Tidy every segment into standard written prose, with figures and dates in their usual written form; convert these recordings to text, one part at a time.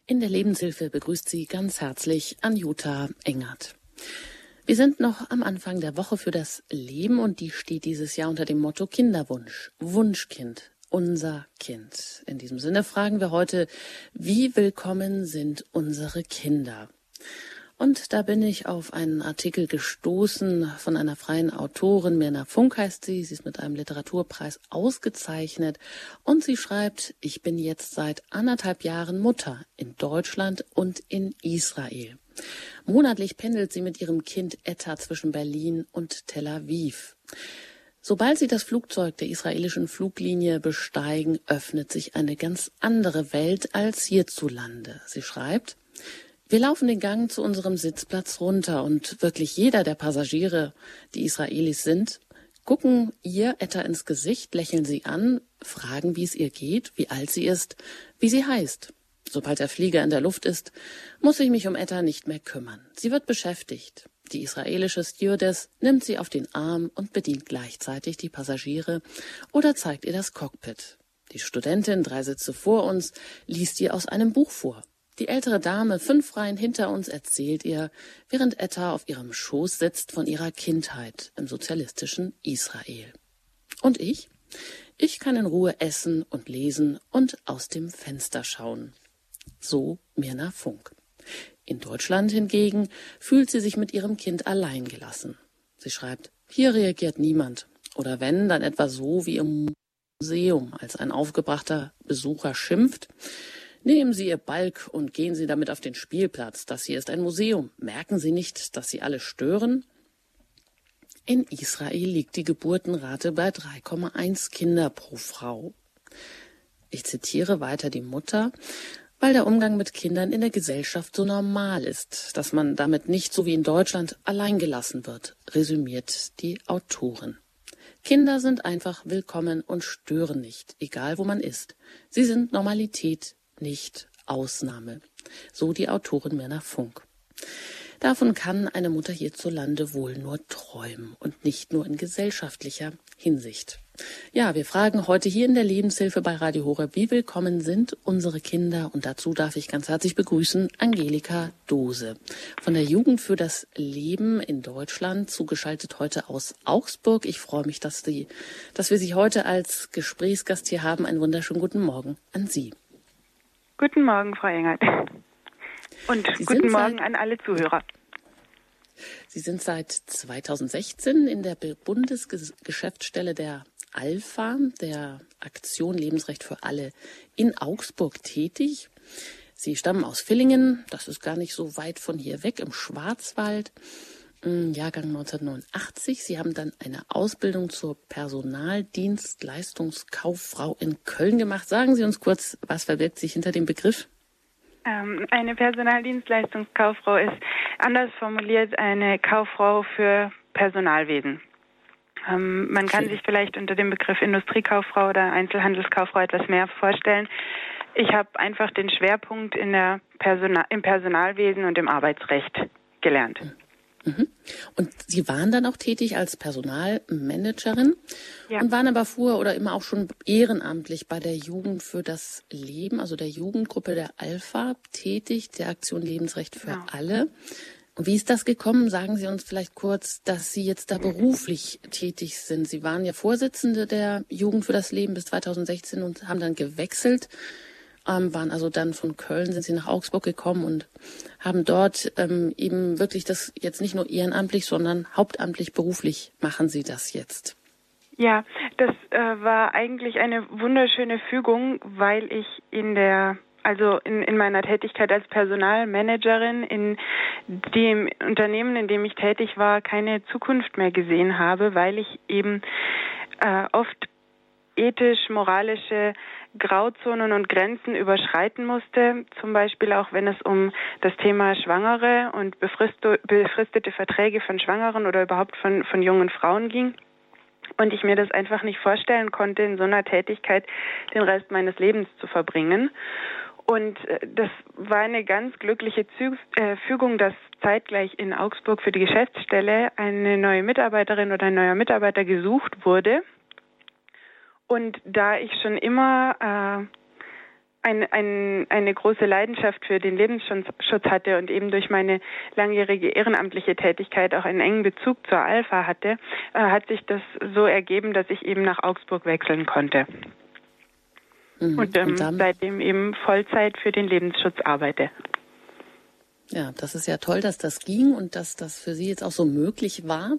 In der Lebenshilfe begrüßt Sie ganz herzlich Anjuta Engert. Wir sind noch am Anfang der Woche für das Leben und die steht dieses Jahr unter dem Motto Kinderwunsch, Wunschkind, unser Kind. In diesem Sinne fragen wir heute, wie willkommen sind unsere Kinder? Und da bin ich auf einen Artikel gestoßen von einer freien Autorin, Mirna Funk heißt sie. Sie ist mit einem Literaturpreis ausgezeichnet und sie schreibt, ich bin jetzt seit 1,5 Jahren Mutter in Deutschland und in Israel. Monatlich pendelt sie mit ihrem Kind Etta zwischen Berlin und Tel Aviv. Sobald sie das Flugzeug der israelischen Fluglinie besteigen, öffnet sich eine ganz andere Welt als hierzulande. Sie schreibt, wir laufen den Gang zu unserem Sitzplatz runter und wirklich jeder der Passagiere, die Israelis sind, gucken ihr Etta ins Gesicht, lächeln sie an, fragen, wie es ihr geht, wie alt sie ist, wie sie heißt. Sobald der Flieger in der Luft ist, muss ich mich um Etta nicht mehr kümmern. Sie wird beschäftigt. Die israelische Stewardess nimmt sie auf den Arm und bedient gleichzeitig die Passagiere oder zeigt ihr das Cockpit. Die Studentin, 3 Sitze vor uns, liest ihr aus einem Buch vor. Die ältere Dame, 5 Reihen hinter uns, erzählt ihr, während Etta auf ihrem Schoß sitzt, von ihrer Kindheit im sozialistischen Israel. Und ich? Ich kann in Ruhe essen und lesen und aus dem Fenster schauen. So Mirna Funk. In Deutschland hingegen fühlt sie sich mit ihrem Kind allein gelassen. Sie schreibt, hier reagiert niemand. Oder wenn, dann etwa so wie im Museum, als ein aufgebrachter Besucher schimpft. Nehmen Sie Ihr Balk und gehen Sie damit auf den Spielplatz. Das hier ist ein Museum. Merken Sie nicht, dass Sie alle stören? In Israel liegt die Geburtenrate bei 3,1 Kinder pro Frau. Ich zitiere weiter die Mutter, weil der Umgang mit Kindern in der Gesellschaft so normal ist, dass man damit nicht so wie in Deutschland allein gelassen wird, resümiert die Autorin. Kinder sind einfach willkommen und stören nicht, egal wo man ist. Sie sind Normalität, nicht Ausnahme. So die Autorin Mirna Funk. Davon kann eine Mutter hierzulande wohl nur träumen und nicht nur in gesellschaftlicher Hinsicht. Ja, wir fragen heute hier in der Lebenshilfe bei Radio Horeb, wie willkommen sind unsere Kinder? Und dazu darf ich ganz herzlich begrüßen Angelika Dose von der Jugend für das Leben in Deutschland, zugeschaltet heute aus Augsburg. Ich freue mich, dass wir Sie heute als Gesprächsgast hier haben. Einen wunderschönen guten Morgen an Sie. Guten Morgen, Frau Engert. Und guten Morgen an alle Zuhörer. Sie sind seit 2016 in der Bundesgeschäftsstelle der ALPHA, der Aktion Lebensrecht für alle, in Augsburg tätig. Sie stammen aus Villingen, das ist gar nicht so weit von hier weg, im Schwarzwald, Jahrgang 1989. Sie haben dann eine Ausbildung zur Personaldienstleistungskauffrau in Köln gemacht. Sagen Sie uns kurz, was verbirgt sich hinter dem Begriff? Eine Personaldienstleistungskauffrau ist, anders formuliert, eine Kauffrau für Personalwesen. Man kann sich vielleicht unter dem Begriff Industriekauffrau oder Einzelhandelskauffrau etwas mehr vorstellen. Ich habe einfach den Schwerpunkt im Personalwesen und im Arbeitsrecht gelernt. Und Sie waren dann auch tätig als Personalmanagerin, ja, und waren aber vorher oder immer auch schon ehrenamtlich bei der Jugend für das Leben, also der Jugendgruppe der ALPHA tätig, der Aktion Lebensrecht für alle. Und wie ist das gekommen? Sagen Sie uns vielleicht kurz, dass Sie jetzt da beruflich tätig sind. Sie waren ja Vorsitzende der Jugend für das Leben bis 2016 und haben dann gewechselt. Waren also dann von Köln, sind Sie nach Augsburg gekommen und haben dort eben wirklich das jetzt nicht nur ehrenamtlich, sondern hauptamtlich beruflich machen Sie das jetzt. Ja, das war eigentlich eine wunderschöne Fügung, weil ich in meiner Tätigkeit als Personalmanagerin in dem Unternehmen, in dem ich tätig war, keine Zukunft mehr gesehen habe, weil ich eben oft ethisch-moralische Grauzonen und Grenzen überschreiten musste, zum Beispiel auch wenn es um das Thema Schwangere und befristete Verträge von Schwangeren oder überhaupt von jungen Frauen ging. Und ich mir das einfach nicht vorstellen konnte, in so einer Tätigkeit den Rest meines Lebens zu verbringen. Und das war eine ganz glückliche Fügung, dass zeitgleich in Augsburg für die Geschäftsstelle eine neue Mitarbeiterin oder ein neuer Mitarbeiter gesucht wurde. Und da ich schon immer eine große Leidenschaft für den Lebensschutz hatte und eben durch meine langjährige ehrenamtliche Tätigkeit auch einen engen Bezug zur Alpha hatte, hat sich das so ergeben, dass ich eben nach Augsburg wechseln konnte. Und seitdem eben Vollzeit für den Lebensschutz arbeite. Ja, das ist ja toll, dass das ging und dass das für Sie jetzt auch so möglich war.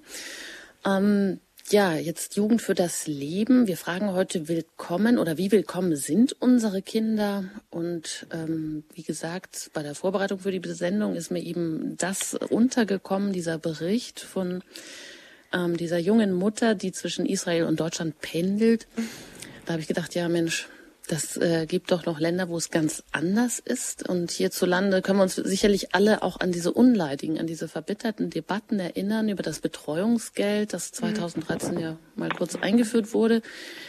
Ja, jetzt Jugend für das Leben. Wir fragen heute willkommen oder wie willkommen sind unsere Kinder? Und wie gesagt, bei der Vorbereitung für die Sendung ist mir eben das untergekommen, dieser Bericht von dieser jungen Mutter, die zwischen Israel und Deutschland pendelt. Da habe ich gedacht, ja Mensch, das gibt doch noch Länder, wo es ganz anders ist. Und hierzulande können wir uns sicherlich alle auch an diese unleidigen, an diese verbitterten Debatten erinnern über das Betreuungsgeld, das 2013 ja mal kurz eingeführt wurde,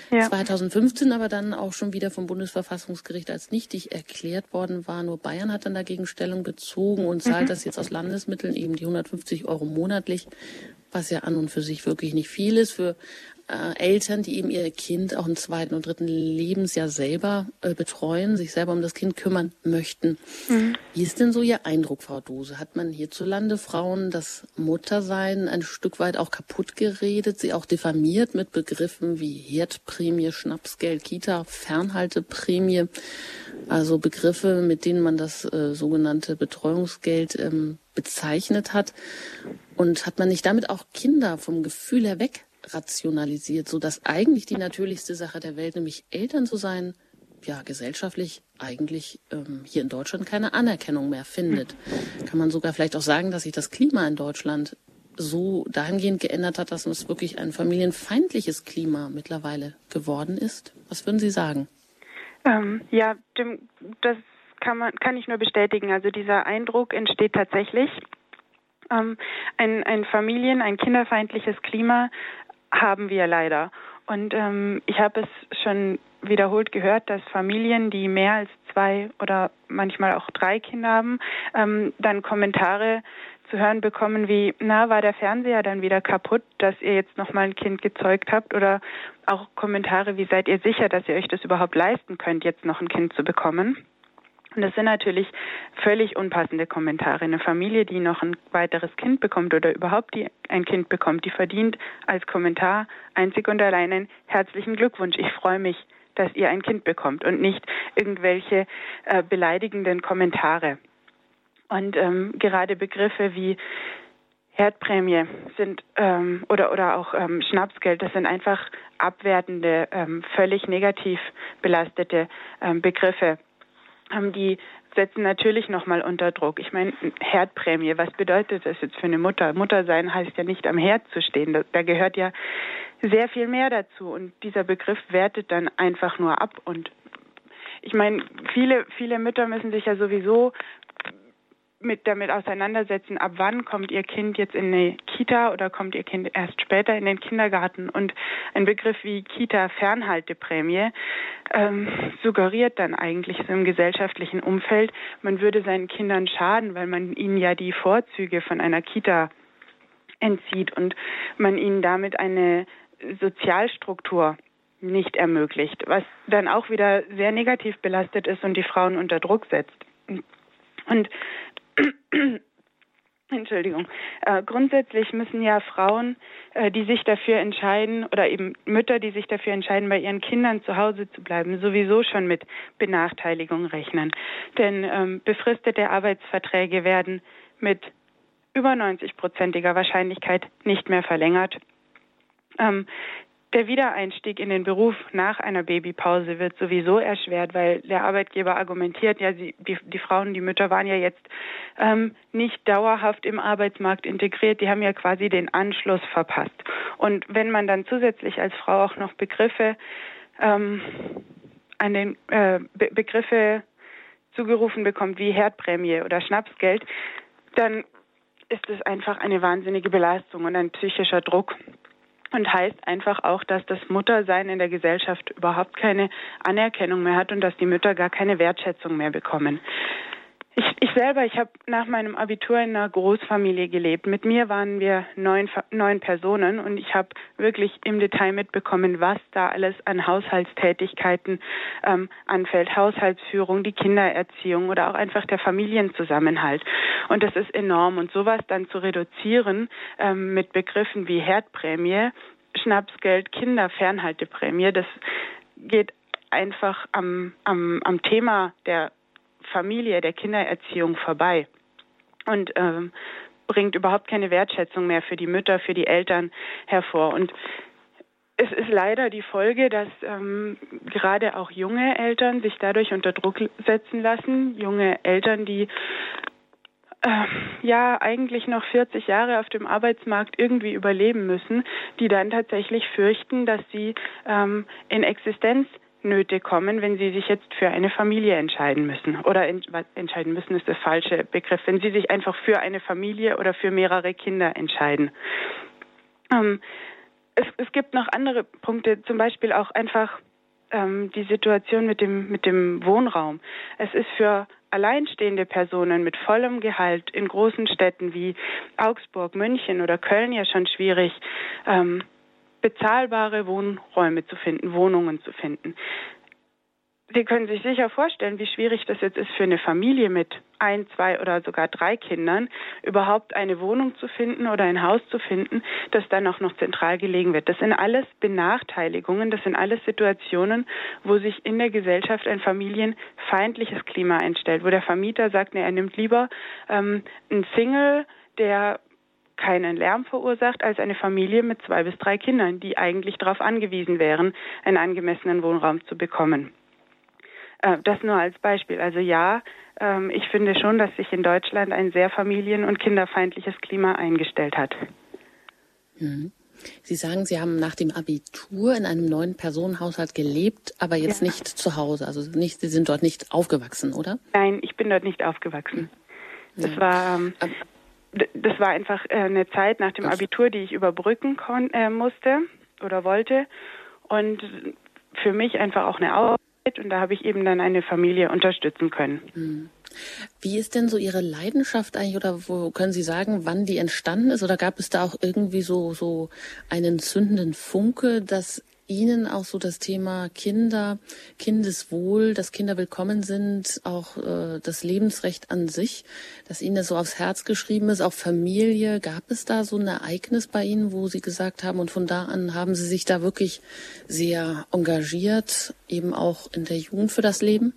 2015 aber dann auch schon wieder vom Bundesverfassungsgericht als nichtig erklärt worden war. Nur Bayern hat dann dagegen Stellung bezogen und zahlt das jetzt aus Landesmitteln, eben die 150 € monatlich, was ja an und für sich wirklich nicht viel ist für Eltern, die eben ihr Kind auch im 2. und 3. Lebensjahr selber betreuen, sich selber um das Kind kümmern möchten. Wie ist denn so Ihr Eindruck, Frau Dose? Hat man hierzulande Frauen das Muttersein ein Stück weit auch kaputt geredet, sie auch diffamiert mit Begriffen wie Herdprämie, Schnapsgeld, Kita, Fernhalteprämie, also Begriffe, mit denen man das sogenannte Betreuungsgeld bezeichnet hat? Und hat man nicht damit auch Kinder vom Gefühl her weg rationalisiert, so dass eigentlich die natürlichste Sache der Welt, nämlich Eltern zu sein, ja gesellschaftlich eigentlich hier in Deutschland keine Anerkennung mehr findet. Kann man sogar vielleicht auch sagen, dass sich das Klima in Deutschland so dahingehend geändert hat, dass es wirklich ein familienfeindliches Klima mittlerweile geworden ist? Was würden Sie sagen? Ja, das kann ich nur bestätigen. Also dieser Eindruck entsteht tatsächlich. Ein kinderfeindliches Klima haben wir leider. Und ich habe es schon wiederholt gehört, dass Familien, die mehr als 2 oder manchmal auch 3 Kinder haben, dann Kommentare zu hören bekommen wie, war der Fernseher dann wieder kaputt, dass ihr jetzt nochmal ein Kind gezeugt habt? Oder auch Kommentare wie, seid ihr sicher, dass ihr euch das überhaupt leisten könnt, jetzt noch ein Kind zu bekommen? Und das sind natürlich völlig unpassende Kommentare. Eine Familie, die noch ein weiteres Kind bekommt oder überhaupt die ein Kind bekommt, die verdient als Kommentar einzig und allein einen herzlichen Glückwunsch. Ich freue mich, dass ihr ein Kind bekommt und nicht irgendwelche beleidigenden Kommentare. Und gerade Begriffe wie Herdprämie sind oder auch Schnapsgeld, das sind einfach abwertende, völlig negativ belastete Begriffe. Die setzen natürlich nochmal unter Druck. Ich meine, Herdprämie, was bedeutet das jetzt für eine Mutter? Mutter sein heißt ja nicht am Herd zu stehen. Da gehört ja sehr viel mehr dazu. Und dieser Begriff wertet dann einfach nur ab. Und ich meine, viele Mütter müssen sich ja sowieso damit auseinandersetzen, ab wann kommt ihr Kind jetzt in eine Kita oder kommt ihr Kind erst später in den Kindergarten. Und ein Begriff wie Kita-Fernhalteprämie suggeriert dann eigentlich so im gesellschaftlichen Umfeld, man würde seinen Kindern schaden, weil man ihnen ja die Vorzüge von einer Kita entzieht und man ihnen damit eine Sozialstruktur nicht ermöglicht, was dann auch wieder sehr negativ belastet ist und die Frauen unter Druck setzt. Und Entschuldigung. Grundsätzlich müssen ja Frauen, die sich dafür entscheiden, oder eben Mütter, die sich dafür entscheiden, bei ihren Kindern zu Hause zu bleiben, sowieso schon mit Benachteiligung rechnen. Denn befristete Arbeitsverträge werden mit über 90%iger Wahrscheinlichkeit nicht mehr verlängert. Der Wiedereinstieg in den Beruf nach einer Babypause wird sowieso erschwert, weil der Arbeitgeber argumentiert, ja, die Frauen, die Mütter waren ja jetzt nicht dauerhaft im Arbeitsmarkt integriert, die haben ja quasi den Anschluss verpasst. Und wenn man dann zusätzlich als Frau auch noch Begriffe Begriffe zugerufen bekommt wie Herdprämie oder Schnapsgeld, dann ist es einfach eine wahnsinnige Belastung und ein psychischer Druck. Und heißt einfach auch, dass das Muttersein in der Gesellschaft überhaupt keine Anerkennung mehr hat und dass die Mütter gar keine Wertschätzung mehr bekommen. Ich selber, ich habe nach meinem Abitur in einer Großfamilie gelebt. Mit mir waren wir neun Personen und ich habe wirklich im Detail mitbekommen, was da alles an Haushaltstätigkeiten anfällt. Haushaltsführung, die Kindererziehung oder auch einfach der Familienzusammenhalt. Und das ist enorm. Und sowas dann zu reduzieren mit Begriffen wie Herdprämie, Schnapsgeld, Kinderfernhalteprämie, das geht einfach am Thema der Familie, der Kindererziehung vorbei und bringt überhaupt keine Wertschätzung mehr für die Mütter, für die Eltern hervor. Und es ist leider die Folge, dass gerade auch junge Eltern sich dadurch unter Druck setzen lassen. Junge Eltern, die eigentlich noch 40 Jahre auf dem Arbeitsmarkt irgendwie überleben müssen, die dann tatsächlich fürchten, dass sie in Existenznöte kommen, wenn sie sich jetzt für eine Familie entscheiden müssen. Oder entscheiden müssen ist der falsche Begriff, wenn sie sich einfach für eine Familie oder für mehrere Kinder entscheiden. Es gibt noch andere Punkte, zum Beispiel auch einfach die Situation mit dem Wohnraum. Es ist für alleinstehende Personen mit vollem Gehalt in großen Städten wie Augsburg, München oder Köln ja schon schwierig, bezahlbare Wohnräume zu finden, Wohnungen zu finden. Sie können sich sicher vorstellen, wie schwierig das jetzt ist für eine Familie mit 1, 2 oder sogar 3 Kindern, überhaupt eine Wohnung zu finden oder ein Haus zu finden, das dann auch noch zentral gelegen wird. Das sind alles Benachteiligungen, das sind alles Situationen, wo sich in der Gesellschaft ein familienfeindliches Klima einstellt, wo der Vermieter sagt, er nimmt lieber einen Single, der keinen Lärm verursacht, als eine Familie mit 2 bis 3 Kindern, die eigentlich darauf angewiesen wären, einen angemessenen Wohnraum zu bekommen. Das nur als Beispiel. Also ich finde schon, dass sich in Deutschland ein sehr familien- und kinderfeindliches Klima eingestellt hat. Sie sagen, Sie haben nach dem Abitur in einem 9-Personen-Haushalt gelebt, aber jetzt nicht zu Hause. Also Sie sind dort nicht aufgewachsen, oder? Nein, ich bin dort nicht aufgewachsen. Das war einfach eine Zeit nach dem Abitur, die ich überbrücken musste oder wollte. Und für mich einfach auch eine Arbeit. Und da habe ich eben dann eine Familie unterstützen können. Wie ist denn so Ihre Leidenschaft eigentlich, oder wo können Sie sagen, wann die entstanden ist? Oder gab es da auch irgendwie so einen zündenden Funke, dass Ihnen auch so das Thema Kinder, Kindeswohl, dass Kinder willkommen sind, auch das Lebensrecht an sich, dass Ihnen das so aufs Herz geschrieben ist, auch Familie? Gab es da so ein Ereignis bei Ihnen, wo Sie gesagt haben, und von da an haben Sie sich da wirklich sehr engagiert, eben auch in der Jugend für das Leben?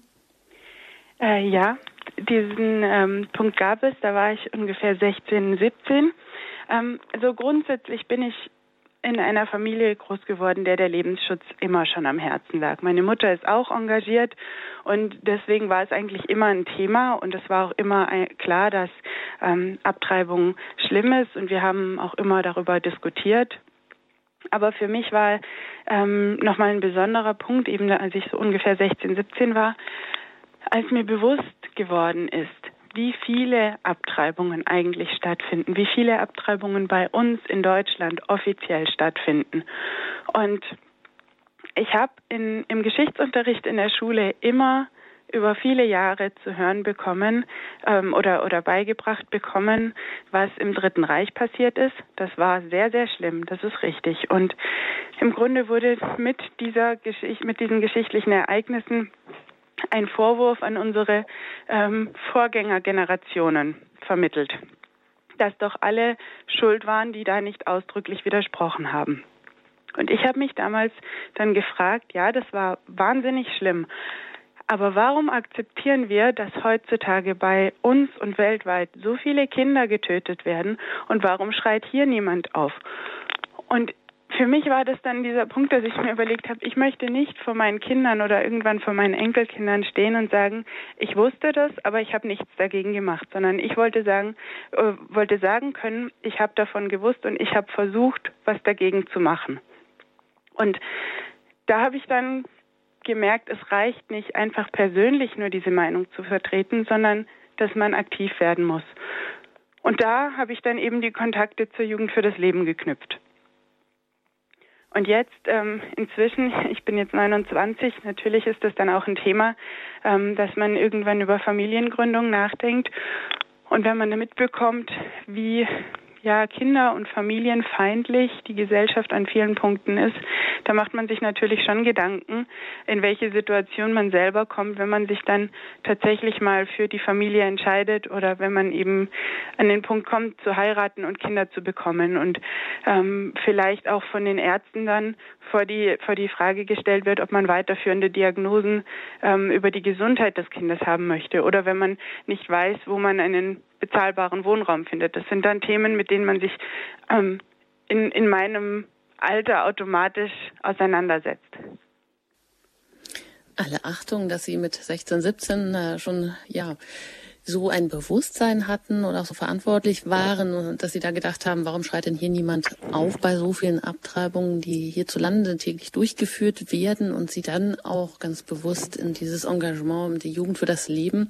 Ja, diesen Punkt gab es, da war ich ungefähr 16, 17. Also grundsätzlich bin ich in einer Familie groß geworden, der Lebensschutz immer schon am Herzen lag. Meine Mutter ist auch engagiert und deswegen war es eigentlich immer ein Thema und es war auch immer klar, dass Abtreibung schlimm ist und wir haben auch immer darüber diskutiert. Aber für mich war nochmal ein besonderer Punkt, eben als ich so ungefähr 16, 17 war, als mir bewusst geworden ist, wie viele Abtreibungen eigentlich stattfinden, wie viele Abtreibungen bei uns in Deutschland offiziell stattfinden. Und ich habe im Geschichtsunterricht in der Schule immer über viele Jahre zu hören bekommen oder beigebracht bekommen, was im Dritten Reich passiert ist. Das war sehr, sehr schlimm, das ist richtig. Und im Grunde wurde mit diesen geschichtlichen Ereignissen ein Vorwurf an unsere Vorgängergenerationen vermittelt, dass doch alle schuld waren, die da nicht ausdrücklich widersprochen haben. Und ich habe mich damals dann gefragt, ja, das war wahnsinnig schlimm, aber warum akzeptieren wir, dass heutzutage bei uns und weltweit so viele Kinder getötet werden und warum schreit hier niemand auf? Und für mich war das dann dieser Punkt, dass ich mir überlegt habe, ich möchte nicht vor meinen Kindern oder irgendwann vor meinen Enkelkindern stehen und sagen, ich wusste das, aber ich habe nichts dagegen gemacht, sondern ich wollte sagen können, ich habe davon gewusst und ich habe versucht, was dagegen zu machen. Und da habe ich dann gemerkt, es reicht nicht einfach persönlich nur diese Meinung zu vertreten, sondern dass man aktiv werden muss. Und da habe ich dann eben die Kontakte zur Jugend für das Leben geknüpft. Und jetzt inzwischen, ich bin jetzt 29, natürlich ist das dann auch ein Thema, dass man irgendwann über Familiengründung nachdenkt. Und wenn man mitbekommt, wie kinder- und familienfeindlich die Gesellschaft an vielen Punkten ist, da macht man sich natürlich schon Gedanken, in welche Situation man selber kommt, wenn man sich dann tatsächlich mal für die Familie entscheidet oder wenn man eben an den Punkt kommt, zu heiraten und Kinder zu bekommen und vielleicht auch von den Ärzten dann vor die Frage gestellt wird, ob man weiterführende Diagnosen über die Gesundheit des Kindes haben möchte oder wenn man nicht weiß, wo man einen bezahlbaren Wohnraum findet. Das sind dann Themen, mit denen man sich in meinem Alter automatisch auseinandersetzt. Alle Achtung, dass Sie mit 16, 17 schon so ein Bewusstsein hatten und auch so verantwortlich waren und dass Sie da gedacht haben, warum schreit denn hier niemand auf bei so vielen Abtreibungen, die hierzulande täglich durchgeführt werden und Sie dann auch ganz bewusst in dieses Engagement, die Jugend für das Leben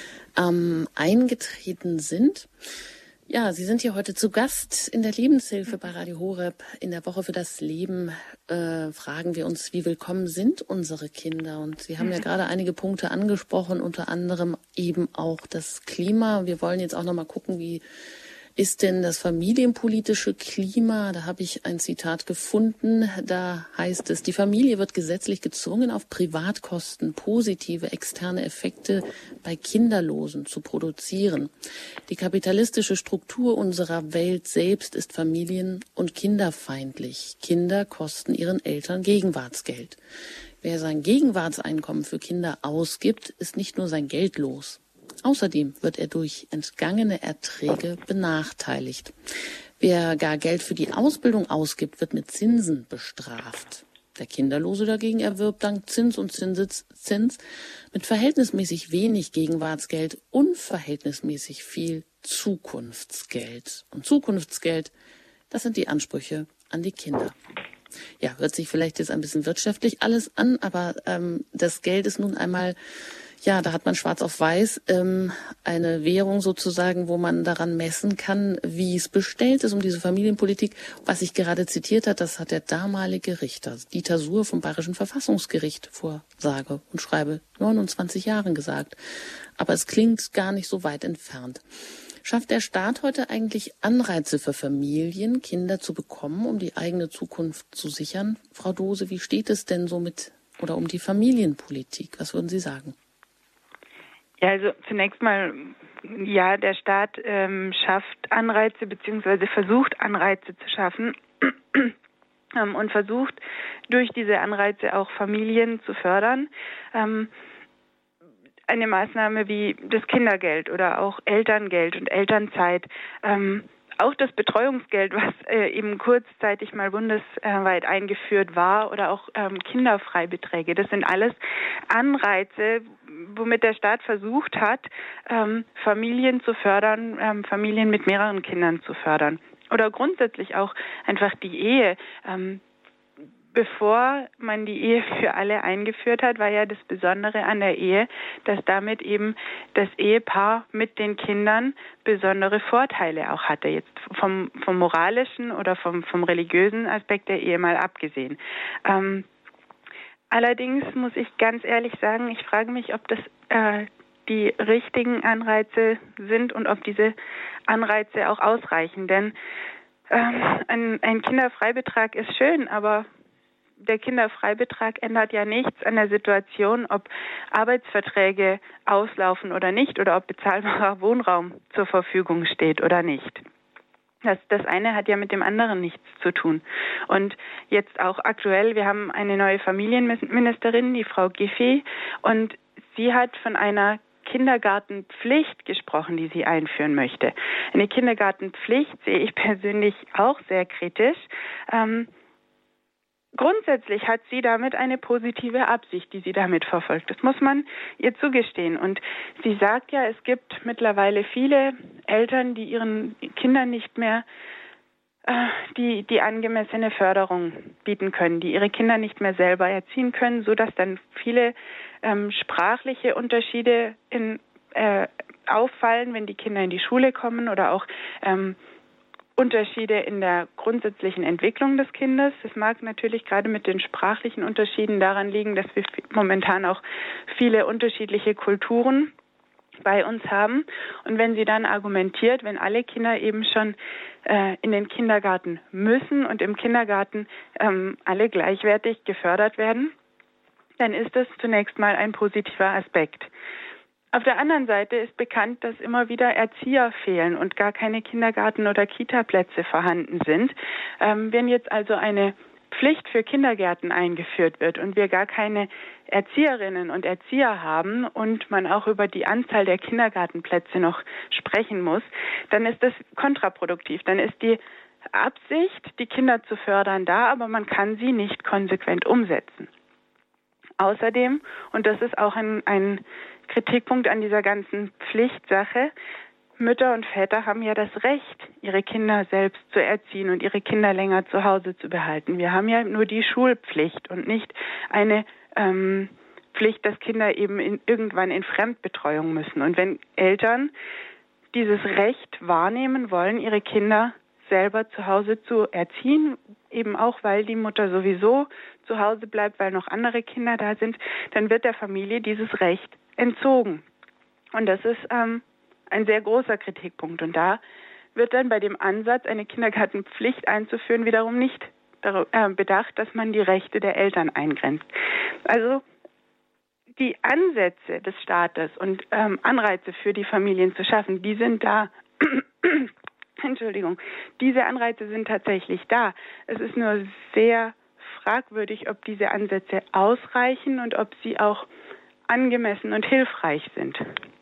eingetreten sind. Ja, Sie sind hier heute zu Gast in der Lebenshilfe bei Radio Horeb. In der Woche für das Leben fragen wir uns, wie willkommen sind unsere Kinder? Und Sie haben ja gerade einige Punkte angesprochen, unter anderem eben auch das Klima. Wir wollen jetzt auch noch mal gucken, wie ist denn das familienpolitische Klima? Da habe ich ein Zitat gefunden. Da heißt es, die Familie wird gesetzlich gezwungen, auf Privatkosten positive externe Effekte bei Kinderlosen zu produzieren. Die kapitalistische Struktur unserer Welt selbst ist familien- und kinderfeindlich. Kinder kosten ihren Eltern Gegenwartsgeld. Wer sein Gegenwartseinkommen für Kinder ausgibt, ist nicht nur sein Geld los. Außerdem wird er durch entgangene Erträge benachteiligt. Wer gar Geld für die Ausbildung ausgibt, wird mit Zinsen bestraft. Der Kinderlose dagegen erwirbt dank Zins und Zinseszins mit verhältnismäßig wenig Gegenwartsgeld unverhältnismäßig viel Zukunftsgeld. Und Zukunftsgeld, das sind die Ansprüche an die Kinder. Ja, hört sich vielleicht jetzt ein bisschen wirtschaftlich alles an, aber das Geld ist nun einmal, da hat man schwarz auf weiß eine Währung sozusagen, wo man daran messen kann, wie es bestellt ist um diese Familienpolitik. Was ich gerade zitiert habe, das hat der damalige Richter Dieter Suhr vom Bayerischen Verfassungsgericht vor sage und schreibe 29 Jahren gesagt. Aber es klingt gar nicht so weit entfernt. Schafft der Staat heute eigentlich Anreize für Familien, Kinder zu bekommen, um die eigene Zukunft zu sichern? Frau Dose, wie steht es denn so um die Familienpolitik? Was würden Sie sagen? Ja, also zunächst mal, der Staat schafft Anreize bzw. versucht Anreize zu schaffen und versucht durch diese Anreize auch Familien zu fördern. Eine Maßnahme wie das Kindergeld oder auch Elterngeld und Elternzeit, auch das Betreuungsgeld, was eben kurzzeitig mal bundesweit eingeführt war, oder auch Kinderfreibeträge. Das sind alles Anreize, womit der Staat versucht hat, Familien zu fördern, Familien mit mehreren Kindern zu fördern. Oder grundsätzlich auch einfach die Ehe. Bevor man die Ehe für alle eingeführt hat, war ja das Besondere an der Ehe, dass damit eben das Ehepaar mit den Kindern besondere Vorteile auch hatte. Jetzt vom moralischen oder vom religiösen Aspekt der Ehe mal abgesehen. Allerdings muss ich ganz ehrlich sagen, ich frage mich, ob das die richtigen Anreize sind und ob diese Anreize auch ausreichen. Denn ein Kinderfreibetrag ist schön, aber der Kinderfreibetrag ändert ja nichts an der Situation, ob Arbeitsverträge auslaufen oder nicht oder ob bezahlbarer Wohnraum zur Verfügung steht oder nicht. Das eine hat ja mit dem anderen nichts zu tun. Und jetzt auch aktuell, wir haben eine neue Familienministerin, die Frau Giffey, und sie hat von einer Kindergartenpflicht gesprochen, die sie einführen möchte. Eine Kindergartenpflicht sehe ich persönlich auch sehr kritisch. Grundsätzlich hat sie damit eine positive Absicht, die sie damit verfolgt. Das muss man ihr zugestehen. Und sie sagt ja, es gibt mittlerweile viele Eltern, die ihren Kindern nicht mehr die angemessene Förderung bieten können, die ihre Kinder nicht mehr selber erziehen können, sodass dann viele sprachliche Unterschiede auffallen, wenn die Kinder in die Schule kommen oder auch Unterschiede in der grundsätzlichen Entwicklung des Kindes. Es mag natürlich gerade mit den sprachlichen Unterschieden daran liegen, dass wir momentan auch viele unterschiedliche Kulturen bei uns haben. Und wenn sie dann argumentiert, wenn alle Kinder eben schon in den Kindergarten müssen und im Kindergarten alle gleichwertig gefördert werden, dann ist das zunächst mal ein positiver Aspekt. Auf der anderen Seite ist bekannt, dass immer wieder Erzieher fehlen und gar keine Kindergarten- oder Kita-Plätze vorhanden sind. Wenn jetzt also eine Pflicht für Kindergärten eingeführt wird und wir gar keine Erzieherinnen und Erzieher haben und man auch über die Anzahl der Kindergartenplätze noch sprechen muss, dann ist das kontraproduktiv. Dann ist die Absicht, die Kinder zu fördern, da, aber man kann sie nicht konsequent umsetzen. Außerdem, und das ist auch ein Kritikpunkt an dieser ganzen Pflichtsache, Mütter und Väter haben ja das Recht, ihre Kinder selbst zu erziehen und ihre Kinder länger zu Hause zu behalten. Wir haben ja nur die Schulpflicht und nicht eine Pflicht, dass Kinder eben irgendwann in Fremdbetreuung müssen. Und wenn Eltern dieses Recht wahrnehmen wollen, ihre Kinder selber zu Hause zu erziehen, eben auch, weil die Mutter sowieso zu Hause bleibt, weil noch andere Kinder da sind, dann wird der Familie dieses Recht entzogen. Und das ist ein sehr großer Kritikpunkt. Und da wird dann bei dem Ansatz, eine Kindergartenpflicht einzuführen, wiederum nicht bedacht, dass man die Rechte der Eltern eingrenzt. Also die Ansätze des Staates und Anreize für die Familien zu schaffen, die sind da. Entschuldigung, diese Anreize sind tatsächlich da. Es ist nur sehr fragwürdig, ob diese Ansätze ausreichen und ob sie auch angemessen und hilfreich sind.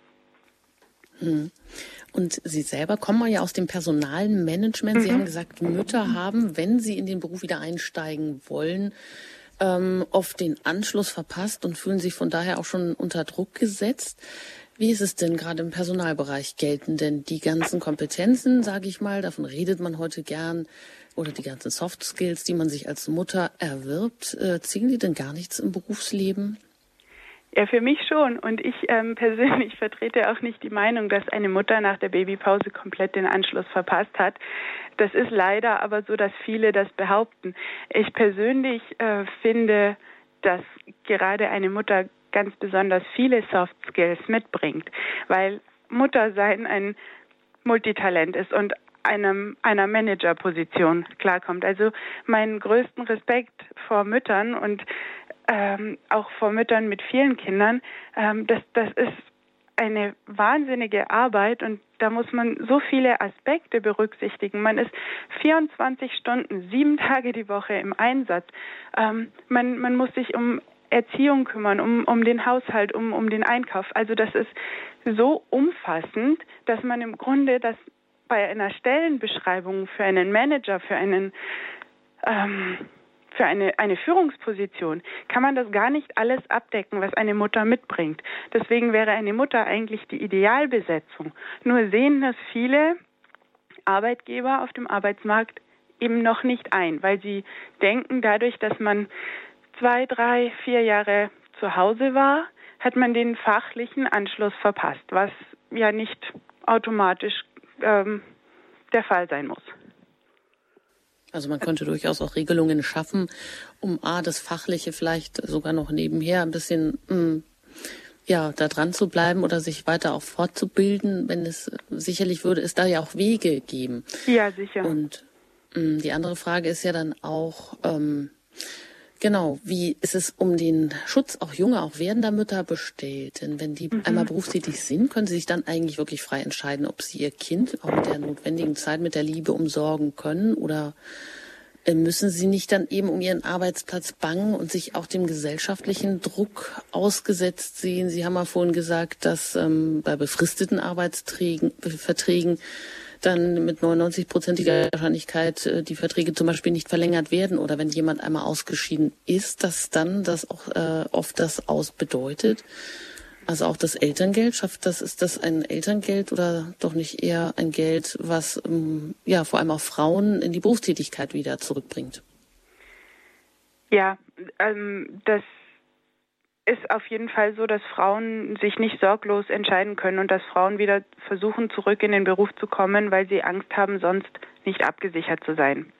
Und Sie selber kommen ja aus dem Personalmanagement. Sie haben gesagt, Mütter haben, wenn sie in den Beruf wieder einsteigen wollen, oft den Anschluss verpasst und fühlen sich von daher auch schon unter Druck gesetzt. Wie ist es denn gerade im Personalbereich? Gelten denn die ganzen Kompetenzen, sage ich mal, davon redet man heute gern, oder die ganzen Soft Skills, die man sich als Mutter erwirbt, ziehen die denn gar nichts im Berufsleben? Ja, für mich schon. Und ich persönlich vertrete auch nicht die Meinung, dass eine Mutter nach der Babypause komplett den Anschluss verpasst hat. Das ist leider aber so, dass viele das behaupten. Ich persönlich finde, dass gerade eine Mutter ganz besonders viele Soft Skills mitbringt, weil Muttersein ein Multitalent ist und einer Managerposition klarkommt. Also meinen größten Respekt vor Müttern und auch vor Müttern mit vielen Kindern, das ist eine wahnsinnige Arbeit und da muss man so viele Aspekte berücksichtigen. Man ist 24 Stunden, 7 Tage die Woche im Einsatz. Man muss sich um Erziehung kümmern, um den Haushalt, um den Einkauf. Also das ist so umfassend, dass man im Grunde das bei einer Stellenbeschreibung für einen Manager, für eine Führungsposition, kann man das gar nicht alles abdecken, was eine Mutter mitbringt. Deswegen wäre eine Mutter eigentlich die Idealbesetzung. Nur sehen das viele Arbeitgeber auf dem Arbeitsmarkt eben noch nicht ein, weil sie denken, dadurch, dass man 2, 3, 4 Jahre zu Hause war, hat man den fachlichen Anschluss verpasst, was ja nicht automatisch der Fall sein muss. Also man könnte durchaus auch Regelungen schaffen, um das Fachliche vielleicht sogar noch nebenher ein bisschen da dran zu bleiben oder sich weiter auch fortzubilden, wenn es sicherlich würde es da ja auch Wege geben. Ja, sicher. Und die andere Frage ist ja dann auch, wie ist es um den Schutz auch junger, auch werdender Mütter bestellt? Denn wenn die einmal berufstätig sind, können sie sich dann eigentlich wirklich frei entscheiden, ob sie ihr Kind auch mit der notwendigen Zeit, mit der Liebe umsorgen können oder müssen sie nicht dann eben um ihren Arbeitsplatz bangen und sich auch dem gesellschaftlichen Druck ausgesetzt sehen? Sie haben ja vorhin gesagt, dass bei befristeten Verträgen dann mit 99%iger Wahrscheinlichkeit die Verträge zum Beispiel nicht verlängert werden oder wenn jemand einmal ausgeschieden ist, dass dann das auch oft das bedeutet. Also auch das Elterngeld, ist das ein Elterngeld oder doch nicht eher ein Geld, was vor allem auch Frauen in die Berufstätigkeit wieder zurückbringt? Ja, ist auf jeden Fall so, dass Frauen sich nicht sorglos entscheiden können und dass Frauen wieder versuchen, zurück in den Beruf zu kommen, weil sie Angst haben, sonst nicht abgesichert zu sein.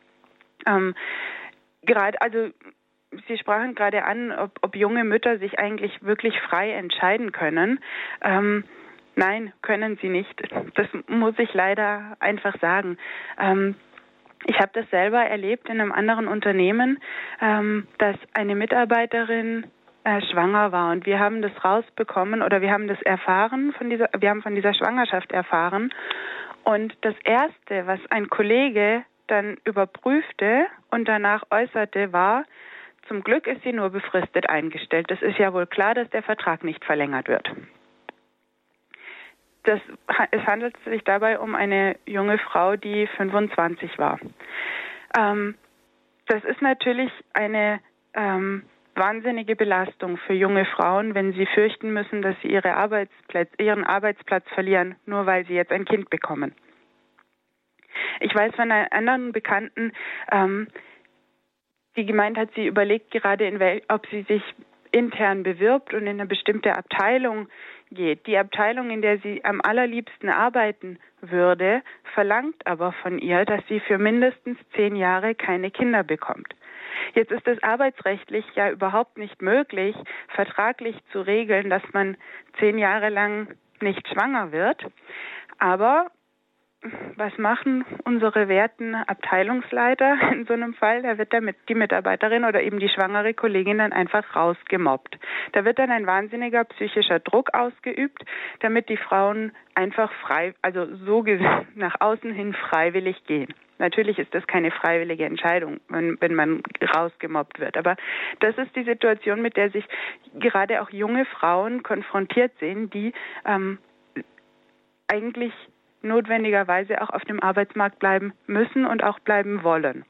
Sie sprachen gerade an, ob junge Mütter sich eigentlich wirklich frei entscheiden können. Nein, können sie nicht. Das muss ich leider einfach sagen. Ich habe das selber erlebt in einem anderen Unternehmen, dass eine Mitarbeiterin schwanger war und wir haben das rausbekommen oder wir haben das erfahren wir haben von dieser Schwangerschaft erfahren und das Erste, was ein Kollege dann überprüfte und danach äußerte, war: Zum Glück ist sie nur befristet eingestellt. Es ist ja wohl klar, dass der Vertrag nicht verlängert wird. Es handelt sich dabei um eine junge Frau, die 25 war. Das ist natürlich eine wahnsinnige Belastung für junge Frauen, wenn sie fürchten müssen, dass sie ihren Arbeitsplatz verlieren, nur weil sie jetzt ein Kind bekommen. Ich weiß von einer anderen Bekannten, die gemeint hat, sie überlegt gerade, ob sie sich intern bewirbt und in eine bestimmte Abteilung geht. Die Abteilung, in der sie am allerliebsten arbeiten würde, verlangt aber von ihr, dass sie für mindestens 10 Jahre keine Kinder bekommt. Jetzt ist es arbeitsrechtlich ja überhaupt nicht möglich, vertraglich zu regeln, dass man 10 Jahre lang nicht schwanger wird. Aber was machen unsere werten Abteilungsleiter in so einem Fall? Da wird die Mitarbeiterin oder eben die schwangere Kollegin dann einfach rausgemobbt. Da wird dann ein wahnsinniger psychischer Druck ausgeübt, damit die Frauen einfach nach außen hin freiwillig gehen. Natürlich ist das keine freiwillige Entscheidung, wenn man rausgemobbt wird. Aber das ist die Situation, mit der sich gerade auch junge Frauen konfrontiert sehen, die eigentlich notwendigerweise auch auf dem Arbeitsmarkt bleiben müssen und auch bleiben wollen.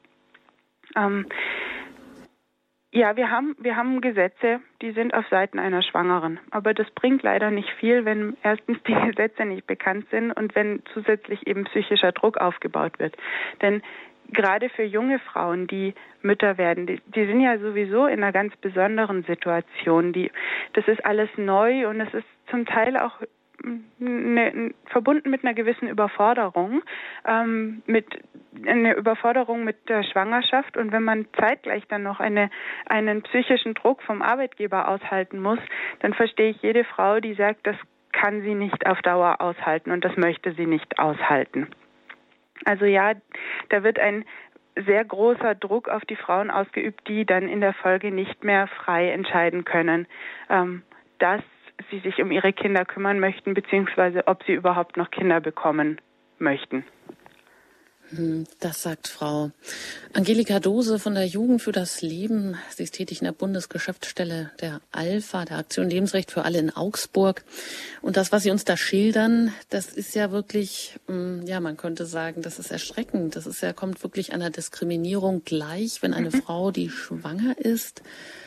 Wir haben Gesetze, die sind auf Seiten einer Schwangeren. Aber das bringt leider nicht viel, wenn erstens die Gesetze nicht bekannt sind und wenn zusätzlich eben psychischer Druck aufgebaut wird. Denn gerade für junge Frauen, die Mütter werden, die sind ja sowieso in einer ganz besonderen Situation. Das ist alles neu und es ist zum Teil auch verbunden mit einer gewissen Überforderung, mit der Schwangerschaft. Und wenn man zeitgleich dann noch einen psychischen Druck vom Arbeitgeber aushalten muss, dann verstehe ich jede Frau, die sagt, das kann sie nicht auf Dauer aushalten und das möchte sie nicht aushalten. Also ja, da wird ein sehr großer Druck auf die Frauen ausgeübt, die dann in der Folge nicht mehr frei entscheiden können, dass sie sich um ihre Kinder kümmern möchten, beziehungsweise ob sie überhaupt noch Kinder bekommen möchten. Das sagt Frau Angelika Dose von der Jugend für das Leben. Sie ist tätig in der Bundesgeschäftsstelle der ALPHA, der Aktion Lebensrecht für alle in Augsburg. Und das, was Sie uns da schildern, das ist ja wirklich, man könnte sagen, das ist erschreckend. Kommt wirklich einer Diskriminierung gleich, wenn eine Frau, die schwanger ist,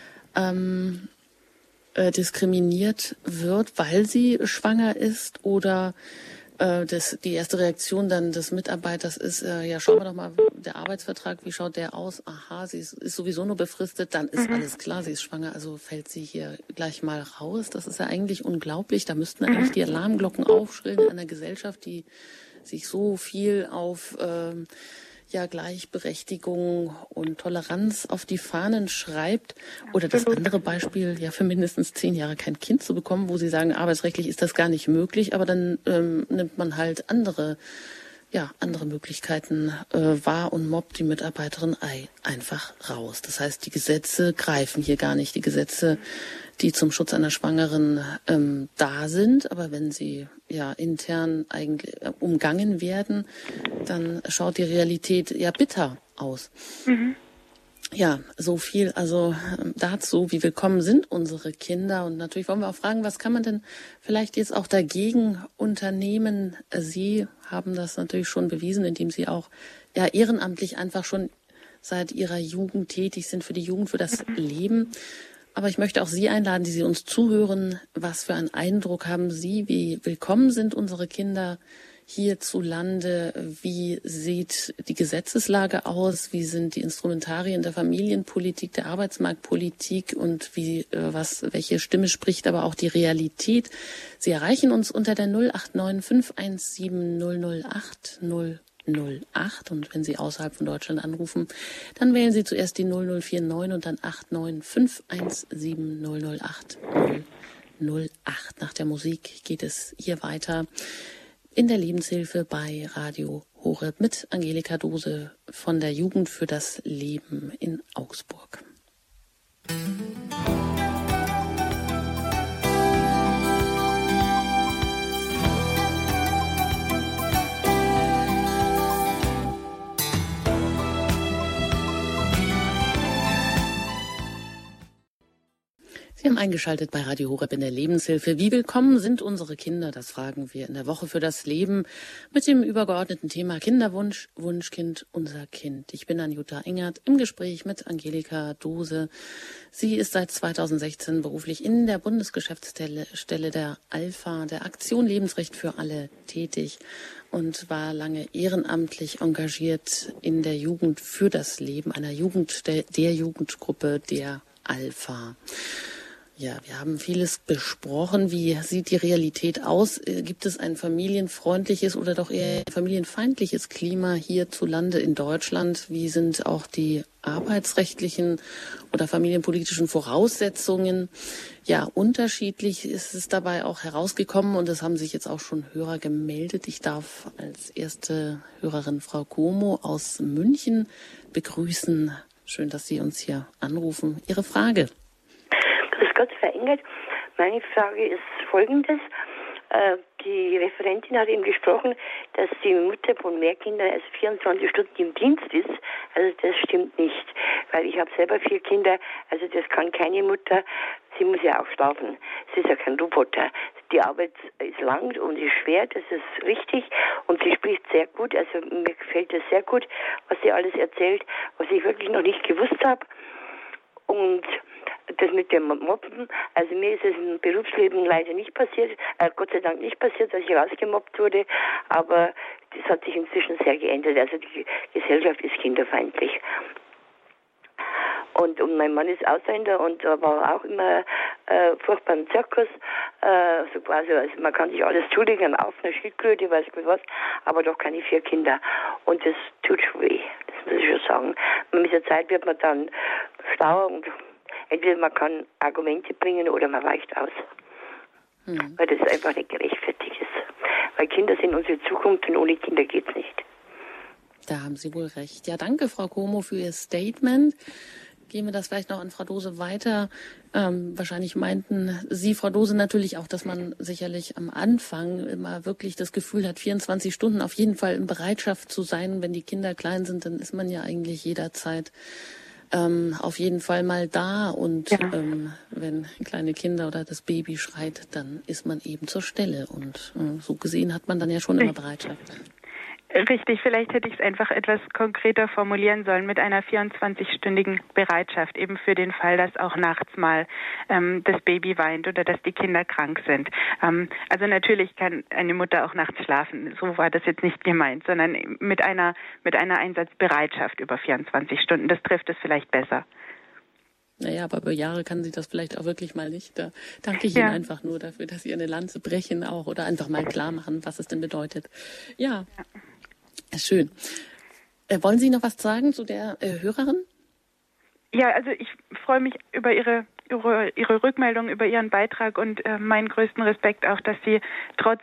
diskriminiert wird, weil sie schwanger ist, oder die erste Reaktion dann des Mitarbeiters ist, schauen wir doch mal, der Arbeitsvertrag, wie schaut der aus? Aha, sie ist sowieso nur befristet, dann ist alles klar, sie ist schwanger, also fällt sie hier gleich mal raus. Das ist ja eigentlich unglaublich. Da müssten eigentlich die Alarmglocken aufschrillen in einer Gesellschaft, die sich so viel auf Gleichberechtigung und Toleranz auf die Fahnen schreibt. Oder das andere Beispiel, für mindestens 10 Jahre kein Kind zu bekommen, wo Sie sagen, arbeitsrechtlich ist das gar nicht möglich, aber dann nimmt man halt andere Möglichkeiten wahr und mobbt die Mitarbeiterin einfach raus. Das heißt, die Gesetze greifen hier gar nicht. Die Gesetze, die zum Schutz einer Schwangeren da sind, aber wenn sie intern eigentlich umgangen werden, dann schaut die Realität bitter aus. Ja, so viel also dazu, wie willkommen sind unsere Kinder. Und natürlich wollen wir auch fragen, was kann man denn vielleicht jetzt auch dagegen unternehmen? Sie haben das natürlich schon bewiesen, indem Sie auch ehrenamtlich einfach schon seit Ihrer Jugend tätig sind für die Jugend für das Leben. Aber ich möchte auch Sie einladen, die Sie uns zuhören. Was für einen Eindruck haben Sie? Wie willkommen sind unsere Kinder hierzulande? Wie sieht die Gesetzeslage aus? Wie sind die Instrumentarien der Familienpolitik, der Arbeitsmarktpolitik und welche Stimme spricht aber auch die Realität? Sie erreichen uns unter der 089 517 008 008 und wenn Sie außerhalb von Deutschland anrufen, dann wählen Sie zuerst die 0049 und dann 89 517 008 008. Nach der Musik geht es hier weiter in der Lebenshilfe bei Radio Horeb mit Angelika Dose von der Jugend für das Leben in Augsburg. Sie haben eingeschaltet bei Radio Horeb in der Lebenshilfe. Wie willkommen sind unsere Kinder? Das fragen wir in der Woche für das Leben mit dem übergeordneten Thema Kinderwunsch, Wunschkind, unser Kind. Ich bin Anjuta Engert im Gespräch mit Angelika Dose. Sie ist seit 2016 beruflich in der Bundesgeschäftsstelle der ALPHA, der Aktion Lebensrecht für alle, tätig und war lange ehrenamtlich engagiert in der Jugend für das Leben, einer der Jugendgruppe der ALPHA. Ja, wir haben vieles besprochen. Wie sieht die Realität aus? Gibt es ein familienfreundliches oder doch eher familienfeindliches Klima hierzulande in Deutschland? Wie sind auch die arbeitsrechtlichen oder familienpolitischen Voraussetzungen? Ja, unterschiedlich ist es dabei auch herausgekommen und es haben sich jetzt auch schon Hörer gemeldet. Ich darf als erste Hörerin Frau Como aus München begrüßen. Schön, dass Sie uns hier anrufen. Ihre Frage. Grüß Gott, Frau Engert. Meine Frage ist folgendes. Die Referentin hat eben gesprochen, dass die Mutter von mehr Kindern als 24 Stunden im Dienst ist. Also das stimmt nicht, weil ich habe selber 4 Kinder. Also das kann keine Mutter. Sie muss ja auch schlafen. Sie ist ja kein Roboter. Die Arbeit ist lang und ist schwer, das ist richtig. Und sie spricht sehr gut. Also mir gefällt das sehr gut, was sie alles erzählt, was ich wirklich noch nicht gewusst habe. Und das mit dem Mobben, also mir ist es im Berufsleben leider nicht passiert, Gott sei Dank nicht passiert, dass ich rausgemobbt wurde, aber das hat sich inzwischen sehr geändert. Also die Gesellschaft ist kinderfeindlich. Und mein Mann ist Ausländer und war auch immer furchtbar im Zirkus. So quasi, also man kann sich alles zulegen, auf einer Schildkröte, weiß Gott was, aber doch keine 4 Kinder. Und das tut schon weh, das muss ich schon sagen. Mit der Zeit wird man dann schlauer und entweder man kann Argumente bringen oder man weicht aus. Weil das einfach nicht gerechtfertigt ist. Weil Kinder sind unsere Zukunft und ohne Kinder geht's nicht. Da haben Sie wohl recht. Ja, danke, Frau Como, für Ihr Statement. Gehen wir das vielleicht noch an Frau Dose weiter. Wahrscheinlich meinten Sie, Frau Dose, natürlich auch, dass man sicherlich am Anfang immer wirklich das Gefühl hat, 24 Stunden auf jeden Fall in Bereitschaft zu sein. Wenn die Kinder klein sind, dann ist man ja eigentlich jederzeit auf jeden Fall mal da. Und ja. Wenn kleine Kinder oder das Baby schreit, dann ist man eben zur Stelle. Und so gesehen hat man dann ja schon immer Bereitschaft. Richtig, vielleicht hätte ich es einfach etwas konkreter formulieren sollen mit einer 24-stündigen Bereitschaft, eben für den Fall, dass auch nachts mal das Baby weint oder dass die Kinder krank sind. Also natürlich kann eine Mutter auch nachts schlafen, so war das jetzt nicht gemeint, sondern mit einer Einsatzbereitschaft über 24 Stunden. Das trifft es vielleicht besser. Naja, aber über Jahre kann sie das vielleicht auch wirklich mal nicht. Da danke ich Ihnen einfach nur dafür, dass Sie eine Lanze brechen auch oder einfach mal klar machen, was es denn bedeutet. Ja. Schön. Wollen Sie noch was sagen zu der Hörerin? Ja, also ich freue mich über Ihre Rückmeldung, über Ihren Beitrag und meinen größten Respekt auch, dass Sie trotz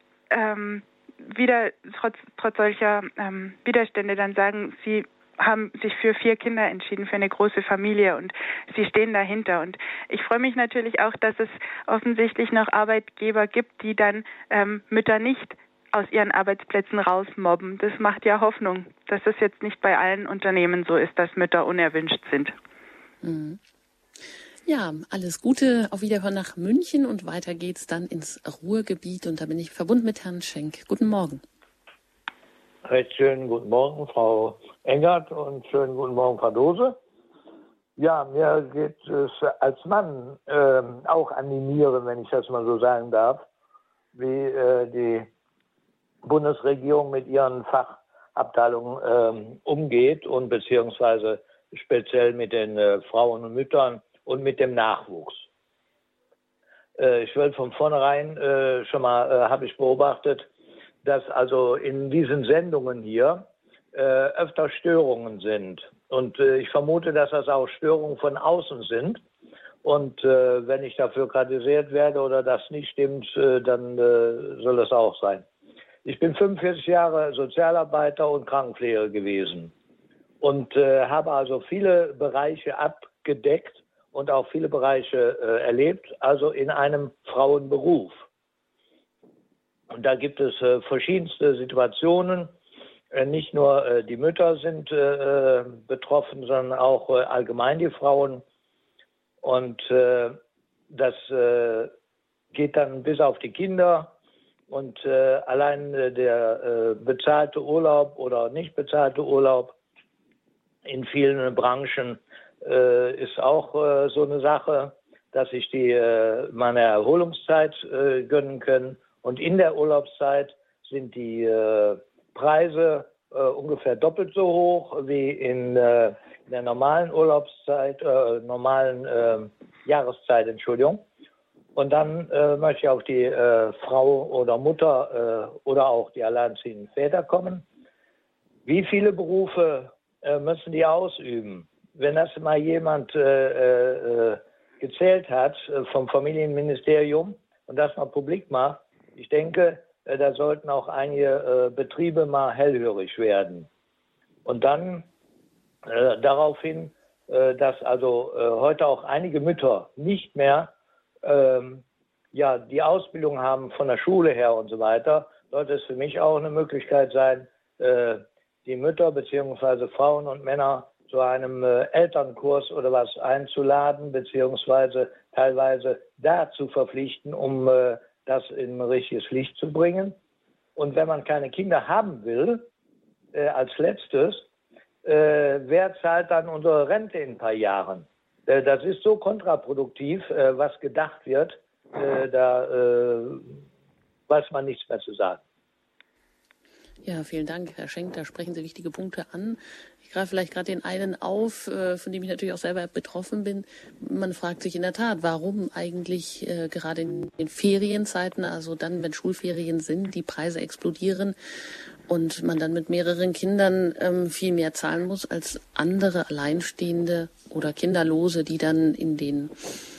solcher Widerstände dann sagen, Sie haben sich für 4 Kinder entschieden, für eine große Familie und Sie stehen dahinter. Und ich freue mich natürlich auch, dass es offensichtlich noch Arbeitgeber gibt, die dann Mütter nicht aus ihren Arbeitsplätzen rausmobben. Das macht ja Hoffnung, dass es jetzt nicht bei allen Unternehmen so ist, dass Mütter unerwünscht sind. Mhm. Ja, alles Gute. Auf Wiederhören nach München und weiter geht's dann ins Ruhrgebiet und da bin ich verbunden mit Herrn Schenk. Guten Morgen. Recht schönen guten Morgen, Frau Engert und schönen guten Morgen, Frau Dose. Ja, mir geht es als Mann auch an die Nieren, wenn ich das mal so sagen darf, wie die Bundesregierung mit ihren Fachabteilungen umgeht und beziehungsweise speziell mit den Frauen und Müttern und mit dem Nachwuchs. Ich will von vornherein schon mal, habe ich beobachtet, dass also in diesen Sendungen hier öfter Störungen sind. Und ich vermute, dass das auch Störungen von außen sind. Und wenn ich dafür kritisiert werde oder das nicht stimmt, dann soll es auch sein. Ich bin 45 Jahre Sozialarbeiter und Krankenpfleger gewesen und habe also viele Bereiche abgedeckt und auch viele Bereiche erlebt, also in einem Frauenberuf. Und da gibt es verschiedenste Situationen. Nicht nur die Mütter sind betroffen, sondern auch allgemein die Frauen. Und das geht dann bis auf die Kinder. Und allein der bezahlte Urlaub oder nicht bezahlte Urlaub in vielen Branchen ist auch so eine Sache, dass sich die meine Erholungszeit gönnen können. Und in der Urlaubszeit sind die Preise ungefähr doppelt so hoch wie in der normalen Urlaubszeit, normalen Jahreszeit, Entschuldigung. Und dann möchte ich auf die Frau oder Mutter oder auch die alleinerziehenden Väter kommen. Wie viele Berufe müssen die ausüben? Wenn das mal jemand gezählt hat vom Familienministerium und das mal publik macht, ich denke, da sollten auch einige Betriebe mal hellhörig werden. Und dann daraufhin, dass also heute auch einige Mütter nicht mehr die Ausbildung haben von der Schule her und so weiter, sollte es für mich auch eine Möglichkeit sein, die Mütter bzw. Frauen und Männer zu einem Elternkurs oder was einzuladen, beziehungsweise teilweise da zu verpflichten, um das in richtiges Licht zu bringen. Und wenn man keine Kinder haben will, als letztes, wer zahlt dann unsere Rente in ein paar Jahren? Das ist so kontraproduktiv, was gedacht wird, da weiß man nichts mehr zu sagen. Ja, vielen Dank, Herr Schenk. Da sprechen Sie wichtige Punkte an. Ich greife vielleicht gerade den einen auf, von dem ich natürlich auch selber betroffen bin. Man fragt sich in der Tat, warum eigentlich gerade in den Ferienzeiten, also dann, wenn Schulferien sind, die Preise explodieren und man dann mit mehreren Kindern viel mehr zahlen muss als andere Alleinstehende oder Kinderlose, die dann in den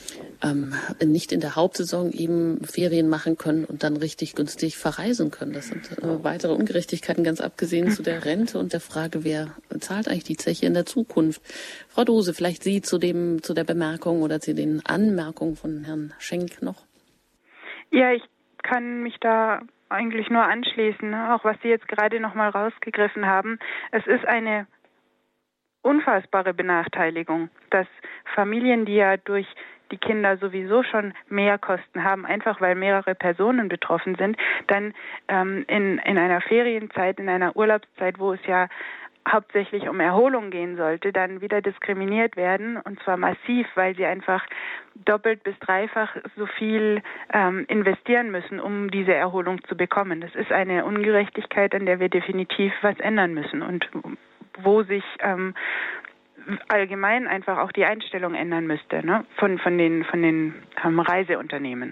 nicht in der Hauptsaison eben Ferien machen können und dann richtig günstig verreisen können. Das sind weitere Ungerechtigkeiten, ganz abgesehen zu der Rente und der Frage, wer zahlt eigentlich die Zeche in der Zukunft. Frau Dose, vielleicht Sie zu der Bemerkung oder zu den Anmerkungen von Herrn Schenk noch? Ja, ich kann mich da eigentlich nur anschließen, ne? Auch was Sie jetzt gerade noch mal rausgegriffen haben. Es ist eine unfassbare Benachteiligung, dass Familien, die ja durch die Kinder sowieso schon mehr Kosten haben, einfach weil mehrere Personen betroffen sind, dann in einer Ferienzeit, in einer Urlaubszeit, wo es ja hauptsächlich um Erholung gehen sollte, dann wieder diskriminiert werden, und zwar massiv, weil sie einfach doppelt bis dreifach so viel investieren müssen, um diese Erholung zu bekommen. Das ist eine Ungerechtigkeit, an der wir definitiv was ändern müssen und wo sich allgemein einfach auch die Einstellung ändern müsste, ne? von den Reiseunternehmen.